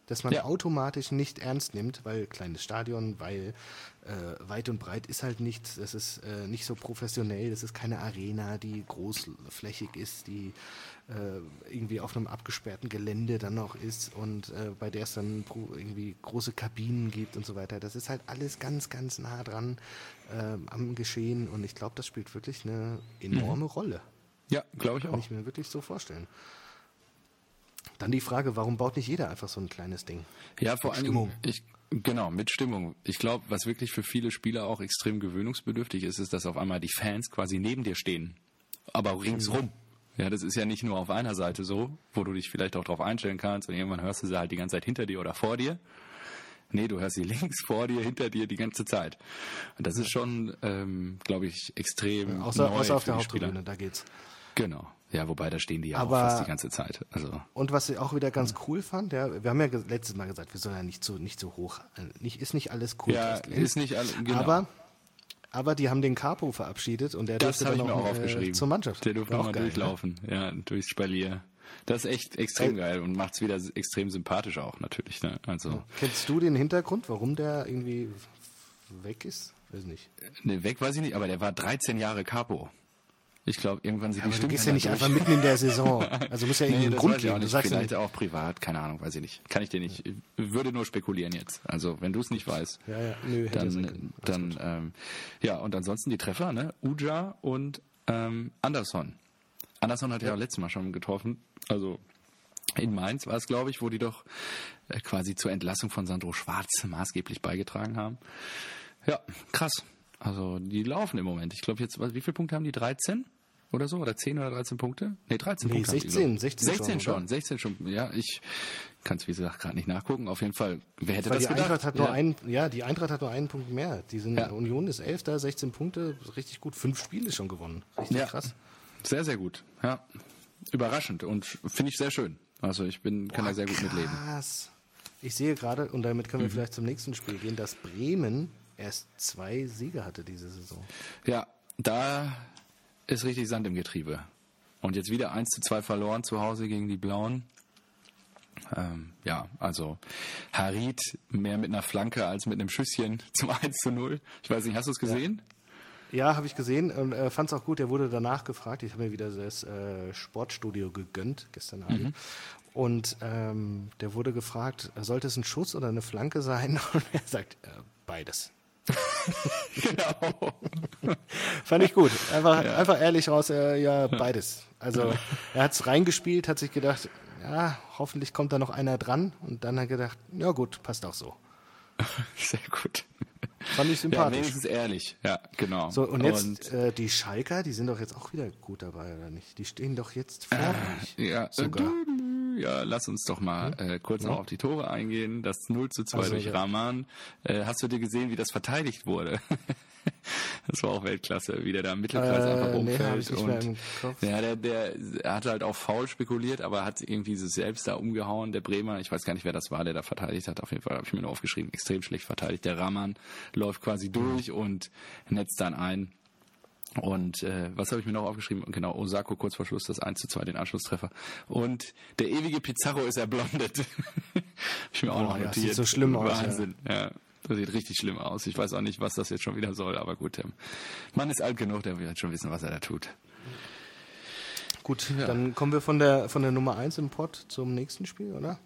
Speaker 1: dass man automatisch nicht ernst nimmt, weil kleines Stadion, weil weit und breit ist halt nichts, das ist nicht so professionell, das ist keine Arena, die großflächig ist, die irgendwie auf einem abgesperrten Gelände dann noch ist und bei der es dann irgendwie große Kabinen gibt und so weiter. Das ist halt alles ganz, ganz nah dran am Geschehen und ich glaube, das spielt wirklich eine enorme Rolle.
Speaker 2: Ja, glaube ich auch.
Speaker 1: Kann ich mir wirklich so vorstellen. Dann die Frage, warum baut nicht jeder einfach so ein kleines Ding?
Speaker 2: Ja, vor allem, genau, mit Stimmung. Ich glaube, was wirklich für viele Spieler auch extrem gewöhnungsbedürftig ist, ist, dass auf einmal die Fans quasi neben dir stehen, aber ringsrum. Ja, das ist ja nicht nur auf einer Seite so, wo du dich vielleicht auch drauf einstellen kannst und irgendwann hörst du sie halt die ganze Zeit hinter dir oder vor dir. Nee, du hörst sie links, vor dir, hinter dir die ganze Zeit. Und das ist schon, glaube ich, extrem
Speaker 1: außer
Speaker 2: neu
Speaker 1: auf
Speaker 2: für
Speaker 1: der
Speaker 2: die Spieler.
Speaker 1: Haupttribüne, da geht's.
Speaker 2: Genau. Ja, wobei da stehen die ja
Speaker 1: Aber
Speaker 2: auch fast die ganze Zeit. Also.
Speaker 1: Und was ich auch wieder ganz cool fand, ja, wir haben ja letztes Mal gesagt, wir sollen ja nicht so hoch, ist nicht alles cool.
Speaker 2: Ja, ist nicht alles, genau.
Speaker 1: Aber die haben den Capo verabschiedet und der durfte dann auch
Speaker 2: aufgeschrieben.
Speaker 1: Zur Mannschaft.
Speaker 2: Der durfte nochmal durchlaufen, ne? Ja, durchs Spalier. Das ist echt extrem geil und macht es wieder extrem sympathisch auch natürlich. Ne? Also.
Speaker 1: Kennst du den Hintergrund, warum der irgendwie weg ist? Weiß nicht.
Speaker 2: Ne, weg weiß ich nicht, aber der war 13 Jahre Capo. Ich glaube, irgendwann sind die
Speaker 1: Stimmen. Du gehst
Speaker 2: ja
Speaker 1: nicht einfach mitten in der Saison. Also muss ja irgendwie einen Grund geben.
Speaker 2: Du sagst vielleicht auch privat, keine Ahnung, weiß ich nicht. Kann ich dir nicht. Würde nur spekulieren jetzt. Also wenn du es nicht weißt,
Speaker 1: nö,
Speaker 2: dann ja, und ansonsten die Treffer, ne? Uja und Anderson. Anderson hat ja auch letztes Mal schon getroffen. Also in Mainz war es, glaube ich, wo die doch quasi zur Entlassung von Sandro Schwarz maßgeblich beigetragen haben. Ja, krass. Also die laufen im Moment. Ich glaube jetzt, wie viele Punkte haben die? 13? Oder so? Oder 10 oder 13 Punkte? Nee, 13 Punkte
Speaker 1: 16
Speaker 2: schon. 16 schon. Ja, ich kann es, wie gesagt, gerade nicht nachgucken. Auf jeden Fall, wer hätte
Speaker 1: weil
Speaker 2: das
Speaker 1: die
Speaker 2: gedacht?
Speaker 1: Eintracht hat die Eintracht hat nur einen Punkt mehr. Union ist 11. 16 Punkte, richtig gut. 5 Spiele schon gewonnen. Richtig krass.
Speaker 2: Sehr, sehr gut. Ja, überraschend und finde ich sehr schön. Also ich kann da sehr gut mitleben.
Speaker 1: Krass. Ich sehe gerade, und damit können wir vielleicht zum nächsten Spiel gehen, dass Bremen erst 2 Siege hatte diese Saison.
Speaker 2: Ja, da ist richtig Sand im Getriebe. Und jetzt wieder 1:2 verloren zu Hause gegen die Blauen. Ja, also Harit mehr mit einer Flanke als mit einem Schüsschen zum 1:0. Ich weiß nicht, hast du es gesehen?
Speaker 1: Ja, habe ich gesehen und fand es auch gut. Er wurde danach gefragt. Ich habe mir wieder das Sportstudio gegönnt gestern Abend. Und der wurde gefragt, sollte es ein Schuss oder eine Flanke sein? Und er sagt, beides.
Speaker 2: Genau.
Speaker 1: Fand ich gut. Einfach ehrlich raus, ja, beides. Also er hat es reingespielt, hat sich gedacht, ja, hoffentlich kommt da noch einer dran. Und dann hat er gedacht, ja gut, passt auch so.
Speaker 2: Sehr gut.
Speaker 1: Fand ich sympathisch.
Speaker 2: Ja, wenigstens ehrlich. Ja, genau.
Speaker 1: So, und jetzt die Schalker, die sind doch jetzt auch wieder gut dabei, oder nicht? Die stehen doch jetzt vor mich.
Speaker 2: Ja,
Speaker 1: sogar.
Speaker 2: Ja, lass uns doch mal kurz noch auf die Tore eingehen. Das 0:2 durch Rahman. Hast du dir gesehen, wie das verteidigt wurde? Das war auch Weltklasse, wie der da im Mittelkreis einfach umfällt. Der hat halt auf Foul spekuliert, aber hat irgendwie sich selbst da umgehauen. Der Bremer, ich weiß gar nicht, wer das war, der da verteidigt hat. Auf jeden Fall habe ich mir nur aufgeschrieben, extrem schlecht verteidigt. Der Rahman läuft quasi durch und netzt dann ein. Und was habe ich mir noch aufgeschrieben? Genau, Osako kurz vor Schluss das 1:2, den Anschlusstreffer. Und der ewige Pizarro ist erblondet. Ich mir auch noch notiert.
Speaker 1: Das sieht so schlimm aus.
Speaker 2: Wahnsinn, ja. Das sieht richtig schlimm aus. Ich weiß auch nicht, was das jetzt schon wieder soll, aber gut, der Mann ist alt genug, der wird schon wissen, was er da tut.
Speaker 1: Gut, dann kommen wir von der Nummer 1 im Pott zum nächsten Spiel, oder?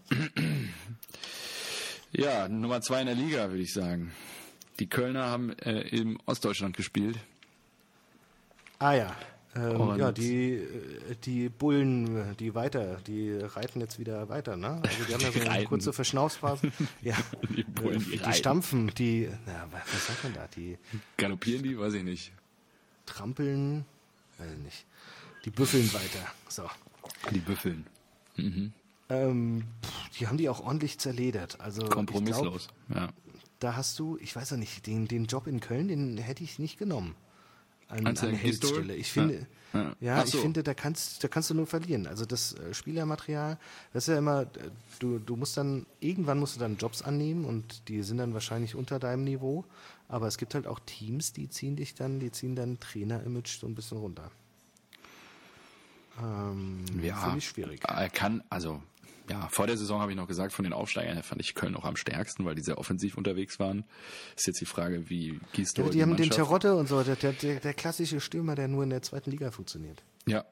Speaker 2: Ja, Nummer 2 in der Liga, würde ich sagen. Die Kölner haben im Ostdeutschland gespielt.
Speaker 1: Ah ja. Ja, die Bullen, die reiten jetzt wieder weiter, ne? Also die haben ja so eine kurze Verschnaufsphase. Ja,
Speaker 2: die Bullen,
Speaker 1: die stampfen, was sagt man da? Die
Speaker 2: galoppieren die? Weiß ich nicht.
Speaker 1: Trampeln? Weiß ich nicht. Die büffeln weiter. So.
Speaker 2: Die büffeln. Mhm.
Speaker 1: Die haben die auch ordentlich zerledert. Also
Speaker 2: kompromisslos, ja.
Speaker 1: Da hast du, ich weiß ja nicht, den Job in Köln, den hätte ich nicht genommen. An Heldstelle. Ich finde, ich finde, da kannst du nur verlieren. Also das Spielermaterial, das ist ja immer, du musst dann, irgendwann musst du dann Jobs annehmen und die sind dann wahrscheinlich unter deinem Niveau. Aber es gibt halt auch Teams, die ziehen dann Trainer-Image so ein bisschen runter. Finde ich schwierig.
Speaker 2: ja, vor der Saison habe ich noch gesagt, von den Aufsteigern her fand ich Köln auch am stärksten, weil die sehr offensiv unterwegs waren. Ist jetzt die Frage, wie Gisdol
Speaker 1: Die haben den Terodde und so, der klassische Stürmer, der nur in der zweiten Liga funktioniert.
Speaker 2: Ja.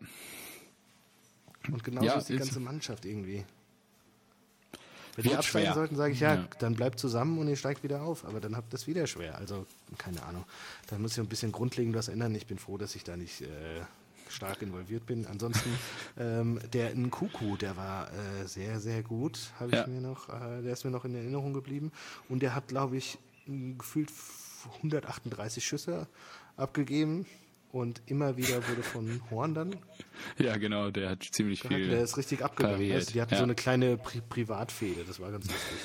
Speaker 1: Und genauso ist die ganze Mannschaft irgendwie. Wenn die
Speaker 2: Wird
Speaker 1: absteigen
Speaker 2: schwer.
Speaker 1: sollten, sage ich, dann bleibt zusammen und ihr steigt wieder auf. Aber dann habt ihr es wieder schwer. Also, keine Ahnung. Da muss ich ein bisschen grundlegend was ändern. Ich bin froh, dass ich da nicht stark involviert bin. Ansonsten, der Nkuku, der war sehr, sehr gut. Der ist mir noch in Erinnerung geblieben. Und der hat, glaube ich, gefühlt 138 Schüsse abgegeben. Und immer wieder wurde von Horn dann.
Speaker 2: Ja, genau, der hat ziemlich viel.
Speaker 1: Der ist richtig abgegangen. Also die hatten so eine kleine Privatfehde, das war ganz lustig.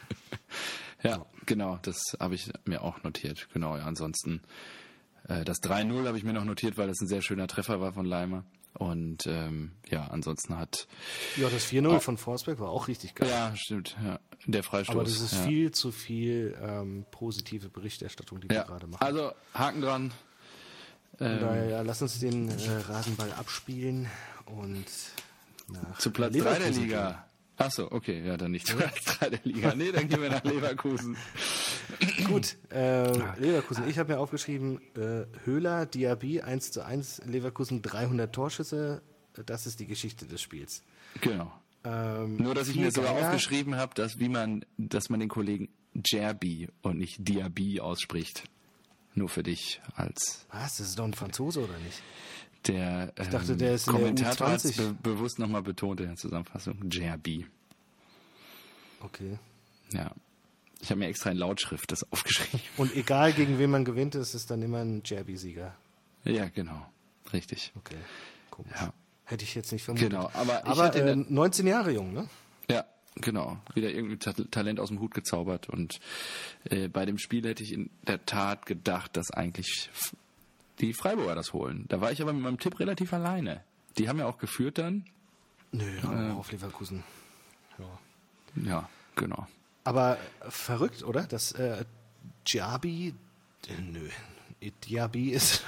Speaker 2: Ja, genau, das habe ich mir auch notiert. Genau, ja, ansonsten das 3-0 habe ich mir noch notiert, weil das ein sehr schöner Treffer war von Leimer. Und ansonsten hat...
Speaker 1: Ja, das 4-0 von Forsberg war auch richtig geil.
Speaker 2: Ja, stimmt, ja. Der Freistoß.
Speaker 1: Aber das ist viel zu viel positive Berichterstattung, die wir gerade machen.
Speaker 2: Also, Haken dran.
Speaker 1: Daher lass uns den Rasenball abspielen und
Speaker 2: zu Platz 3 der Liga. Achso, okay, ja, dann nicht zu Platz 3 der Liga. Nee, dann gehen wir nach Leverkusen.
Speaker 1: Gut, Leverkusen. Ich habe mir aufgeschrieben, Höhler, Diaby 1:1, Leverkusen 300 Torschüsse. Das ist die Geschichte des Spiels.
Speaker 2: Genau. Nur, dass ich mir sogar aufgeschrieben habe, dass man den Kollegen Djerby und nicht Diaby ausspricht. Nur für dich als...
Speaker 1: Was? Das ist doch ein Franzose, oder nicht?
Speaker 2: Ich
Speaker 1: dachte, der ist
Speaker 2: Kommentator hat es bewusst nochmal betont in der Zusammenfassung. Djerby.
Speaker 1: Okay.
Speaker 2: Ja. Ich habe mir extra in Lautschrift das aufgeschrieben.
Speaker 1: Und egal, gegen wen man gewinnt, ist es dann immer ein Djerby-Sieger.
Speaker 2: Ja, genau. Richtig.
Speaker 1: Okay. Komisch.
Speaker 2: Ja.
Speaker 1: Hätte ich jetzt nicht vermutet.
Speaker 2: Genau. Aber
Speaker 1: 19 Jahre jung, ne?
Speaker 2: Ja. Genau, wieder irgendwie Talent aus dem Hut gezaubert und bei dem Spiel hätte ich in der Tat gedacht, dass eigentlich die Freiburger das holen. Da war ich aber mit meinem Tipp relativ alleine. Die haben ja auch geführt dann.
Speaker 1: Nö, auf Leverkusen.
Speaker 2: Ja, genau.
Speaker 1: Aber verrückt, oder? Dass Diaby, Diaby ist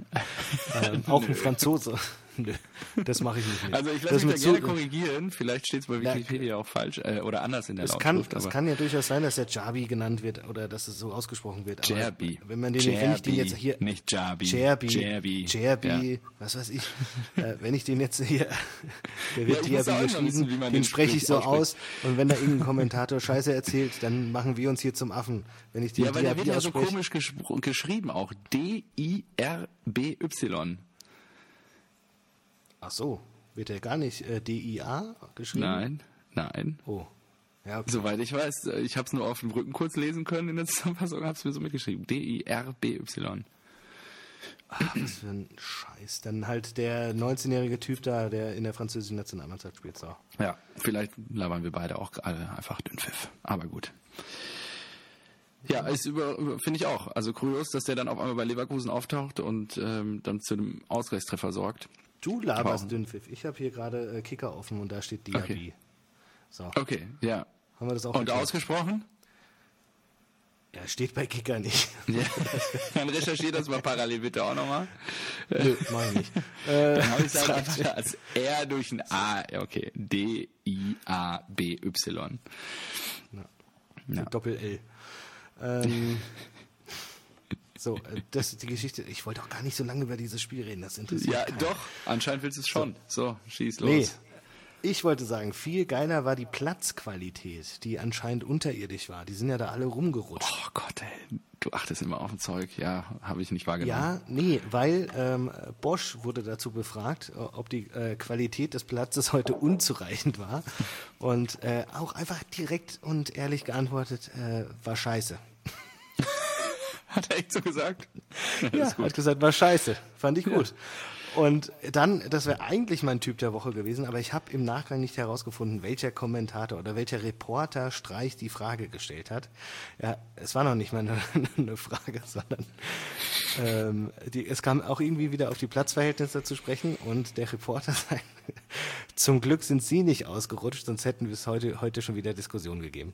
Speaker 1: auch ein Franzose. Nö, das mache ich nicht.
Speaker 2: Also ich lasse mich da gerne korrigieren. Vielleicht steht es bei Wikipedia auch falsch oder anders in der Lautschrift.
Speaker 1: Es kann ja durchaus sein, dass der Djerby genannt wird oder dass es so ausgesprochen wird.
Speaker 2: Djerby.
Speaker 1: Wenn ich den jetzt hier...
Speaker 2: Nicht Djerby.
Speaker 1: Djerby, was weiß ich. Wenn ich den jetzt hier... Der wird Djerby geschrieben, den spreche ich so aus. Und wenn da irgendein Kommentator Scheiße erzählt, dann machen wir uns hier zum Affen. Wenn ich den
Speaker 2: aber der wird ja so komisch geschrieben auch. D-I-R-B-Y.
Speaker 1: Ach so, wird der gar nicht D-I-A geschrieben?
Speaker 2: Nein.
Speaker 1: Oh, ja, okay.
Speaker 2: Soweit ich weiß, ich habe es nur auf dem Rücken kurz lesen können in der Zusammenfassung, habe es mir so mitgeschrieben. D-I-R-B-Y.
Speaker 1: Ach, was für ein Scheiß. Dann halt der 19-jährige Typ da, der in der französischen Nationalmannschaft spielt. So.
Speaker 2: Ja, vielleicht labern wir beide auch alle einfach Dünnpfiff. Aber gut. Ja, finde ich auch. Also kurios, dass der dann auf einmal bei Leverkusen auftaucht und dann zu dem Ausgleichstreffer sorgt.
Speaker 1: Du laberst Dünnpfiff. Ich habe hier gerade Kicker offen und da steht Diaby.
Speaker 2: Okay.
Speaker 1: So.
Speaker 2: Okay, ja.
Speaker 1: Haben wir das auch
Speaker 2: und
Speaker 1: geklärt?
Speaker 2: Ausgesprochen?
Speaker 1: Ja, steht bei Kicker nicht.
Speaker 2: Ja. Dann recherchiert das mal parallel bitte auch nochmal.
Speaker 1: Nö, mach ich nicht.
Speaker 2: Dann habe ich es einfach als R durch ein A. Okay, D-I-A-B-Y.
Speaker 1: Ja. Doppel-L. So, das ist die Geschichte. Ich wollte auch gar nicht so lange über dieses Spiel reden, das interessiert
Speaker 2: Ja,
Speaker 1: keinen.
Speaker 2: doch, anscheinend willst du es schon. So, schieß los.
Speaker 1: Nee, ich wollte sagen, viel geiler war die Platzqualität, die anscheinend unterirdisch war. Die sind ja da alle rumgerutscht.
Speaker 2: Oh Gott, ey, du achtest immer auf ein Zeug. Ja, habe ich nicht wahrgenommen.
Speaker 1: Ja, nee, weil Bosch wurde dazu befragt, ob die Qualität des Platzes heute unzureichend war. Und auch einfach direkt und ehrlich geantwortet, war scheiße.
Speaker 2: Hat er echt so gesagt?
Speaker 1: Ja, hat gesagt, war scheiße. Fand ich gut. Und dann, das wäre eigentlich mein Typ der Woche gewesen, aber ich habe im Nachgang nicht herausgefunden, welcher Kommentator oder welcher Reporter Streich die Frage gestellt hat. Ja, es war noch nicht mal eine Frage, sondern es kam auch irgendwie wieder auf die Platzverhältnisse zu sprechen und der Reporter sagt, zum Glück sind Sie nicht ausgerutscht, sonst hätten wir es heute schon wieder Diskussion gegeben.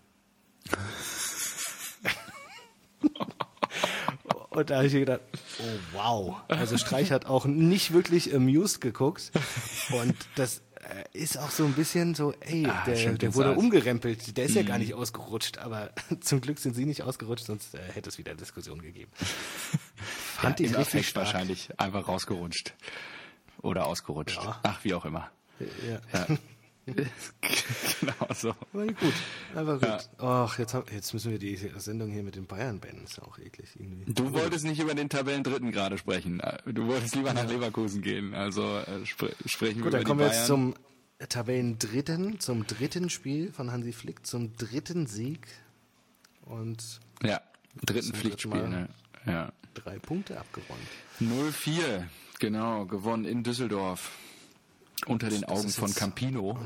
Speaker 1: Und da habe ich mir gedacht, oh wow. Also Streich hat auch nicht wirklich amused geguckt. Und das, ist auch so ein bisschen so, der wurde umgerempelt, der ist ja gar nicht ausgerutscht, aber zum Glück sind sie nicht ausgerutscht, sonst hätte es wieder Diskussion gegeben. Fand ich richtig stark.
Speaker 2: Wahrscheinlich einfach rausgerutscht oder ausgerutscht. Ja. Ach, wie auch immer. Ja. Genau so.
Speaker 1: Aber gut, einfach gut. Ach, jetzt müssen wir die Sendung hier mit den Bayern beenden. Ist ja auch eklig irgendwie.
Speaker 2: Du wolltest nicht über den Tabellendritten gerade sprechen. Du wolltest lieber nach Leverkusen gehen. Also sprechen wir über die Bayern. Gut, dann kommen wir jetzt
Speaker 1: zum Tabellendritten, zum dritten Spiel von Hansi Flick, zum dritten Sieg. Und
Speaker 2: dritten Pflichtspiel. Ne? Ja.
Speaker 1: 3 Punkte abgeräumt.
Speaker 2: 0-4, genau, gewonnen in Düsseldorf. Unter den Augen von Campino.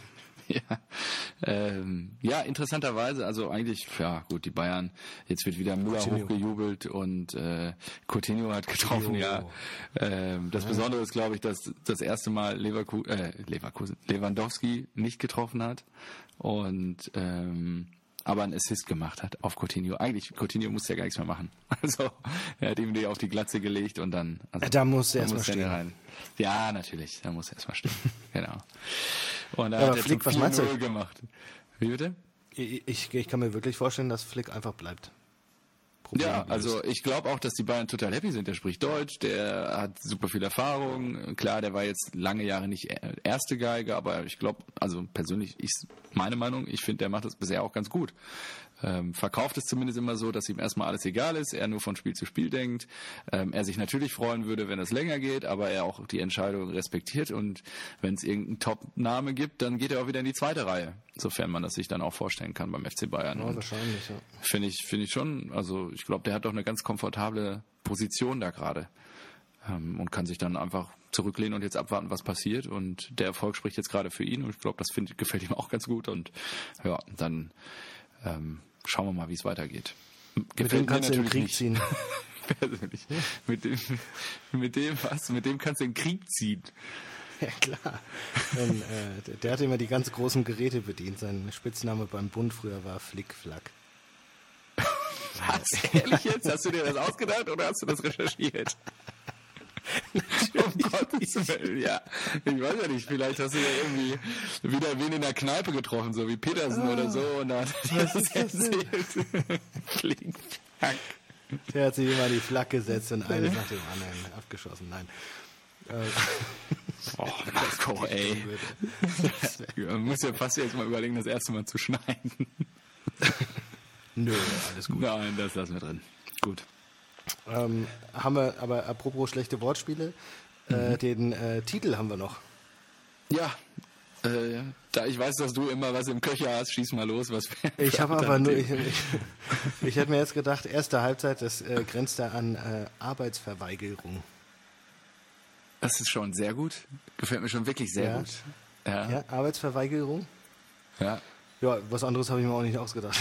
Speaker 2: Ja, interessanterweise, also eigentlich, gut, die Bayern, jetzt wird wieder Müller hochgejubelt und Coutinho hat getroffen, das Besondere ist, glaube ich, dass das erste Mal Lewandowski nicht getroffen hat und aber einen Assist gemacht hat auf Coutinho. Eigentlich, Coutinho musste ja gar nichts mehr machen. Also, er hat ihm die auf die Glatze gelegt und dann... Also,
Speaker 1: da musste er erstmal stehen.
Speaker 2: Rein. Ja, natürlich, da muss er erstmal stehen. Genau. Und da
Speaker 1: aber
Speaker 2: hat
Speaker 1: Flick,
Speaker 2: er
Speaker 1: was meinst du?
Speaker 2: Gemacht. Wie bitte?
Speaker 1: Ich kann mir wirklich vorstellen, dass Flick einfach bleibt.
Speaker 2: Also ich glaube auch, dass die Bayern total happy sind. Der spricht Deutsch, der hat super viel Erfahrung. Klar, der war jetzt lange Jahre nicht erste Geige, aber ich glaube, also persönlich, meine Meinung, ich finde, der macht das bisher auch ganz gut. Verkauft es zumindest immer so, dass ihm erstmal alles egal ist, er nur von Spiel zu Spiel denkt, er sich natürlich freuen würde, wenn es länger geht, aber er auch die Entscheidung respektiert und wenn es irgendeinen Top-Name gibt, dann geht er auch wieder in die zweite Reihe, sofern man das sich dann auch vorstellen kann beim FC Bayern.
Speaker 1: Ja, wahrscheinlich, ja.
Speaker 2: Finde ich schon, also ich glaube, der hat doch eine ganz komfortable Position da gerade und kann sich dann einfach zurücklehnen und jetzt abwarten, was passiert und der Erfolg spricht jetzt gerade für ihn und ich glaube, das gefällt ihm auch ganz gut und ja, dann schauen wir mal, wie es weitergeht.
Speaker 1: Mit dem kannst du in den Krieg ziehen.
Speaker 2: Persönlich. Mit dem kannst du in den Krieg ziehen.
Speaker 1: Ja, klar. Denn, der hatte immer die ganz großen Geräte bedient. Sein Spitzname beim Bund früher war Flick-Flack.
Speaker 2: Was? Ehrlich jetzt? Hast du dir das ausgedacht oder hast du das recherchiert? Um Gottes Willen, ja. Ich weiß ja nicht, vielleicht hast du ja irgendwie wieder wen in der Kneipe getroffen, so wie Petersen oder so, und da hat er das erzählt. Flick-Flack.
Speaker 1: Der hat sich immer die Flak gesetzt und eines nach dem anderen abgeschossen. Nein.
Speaker 2: Oh, Marco, ey. Man muss ja fast jetzt mal überlegen, das erste Mal zu schneiden.
Speaker 1: Nö, alles gut.
Speaker 2: Nein, das lassen wir drin. Gut.
Speaker 1: Haben wir, aber apropos schlechte Wortspiele, den Titel haben wir noch.
Speaker 2: Ja, da ich weiß, dass du immer was im Köcher hast, schieß mal los.
Speaker 1: Ich habe aber nur, ich hätte mir jetzt gedacht, erste Halbzeit, das grenzt da an Arbeitsverweigerung.
Speaker 2: Das ist schon sehr gut. Gefällt mir schon wirklich sehr gut.
Speaker 1: Ja, Arbeitsverweigerung?
Speaker 2: Ja.
Speaker 1: Ja, was anderes habe ich mir auch nicht ausgedacht.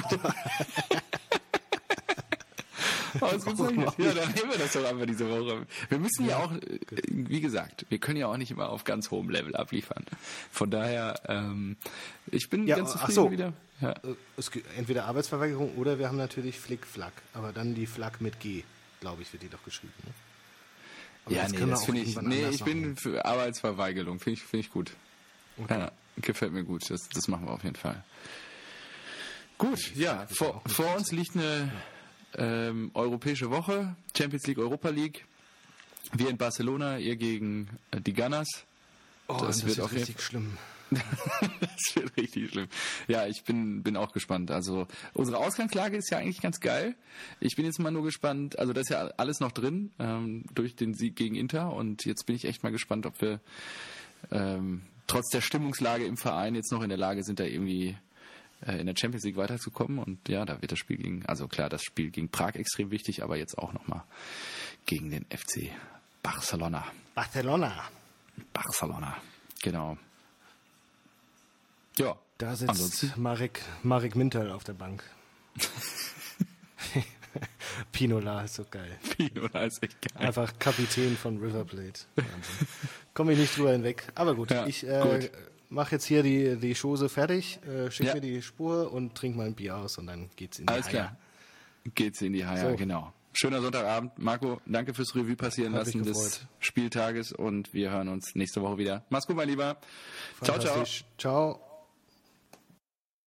Speaker 2: Ausgezeichnet. Ja, dann nehmen wir das doch einfach diese Woche. Wir müssen ja auch, wie gesagt, wir können ja auch nicht immer auf ganz hohem Level abliefern. Von daher, ich bin ganz zufrieden wieder. Ja.
Speaker 1: Entweder Arbeitsverweigerung oder wir haben natürlich Flick-Flack. Aber dann die Flack mit G, glaube ich, wird die doch geschrieben. Ne?
Speaker 2: Ja, das finde ich. Nee, ich bin für Arbeitsverweigerung. Finde ich gut. Okay. Ja, gefällt mir gut. Das machen wir auf jeden Fall. Gut, ja, vor uns liegt eine europäische Woche, Champions League, Europa League. Wir in Barcelona, ihr gegen die Gunners.
Speaker 1: Oh, das wird richtig schlimm.
Speaker 2: Das wird richtig schlimm. Ja, ich bin auch gespannt. Also unsere Ausgangslage ist ja eigentlich ganz geil. Ich bin jetzt mal nur gespannt, also da ist ja alles noch drin, durch den Sieg gegen Inter und jetzt bin ich echt mal gespannt, ob wir trotz der Stimmungslage im Verein jetzt noch in der Lage sind, da irgendwie in der Champions League weiterzukommen und ja, da wird das Spiel das Spiel gegen Prag extrem wichtig, aber jetzt auch nochmal gegen den FC Barcelona. Barcelona, genau. Ja.
Speaker 1: Da sitzt Marek Mintal auf der Bank. Pinola ist so geil.
Speaker 2: Pinola ist echt geil.
Speaker 1: Einfach Kapitän von River Plate. Komme ich nicht drüber hinweg. Aber gut, ich mache jetzt hier die Chose fertig, schicke mir die Spur und trinke mal ein Bier aus und dann geht's in die Haia.
Speaker 2: Alles klar. Geht's in die Haia, genau. schöner Sonntagabend. Marco, danke fürs Revue passieren lassen des Spieltages und wir hören uns nächste Woche wieder. Mach's gut, mein Lieber. Ciao, ciao.
Speaker 1: Ciao.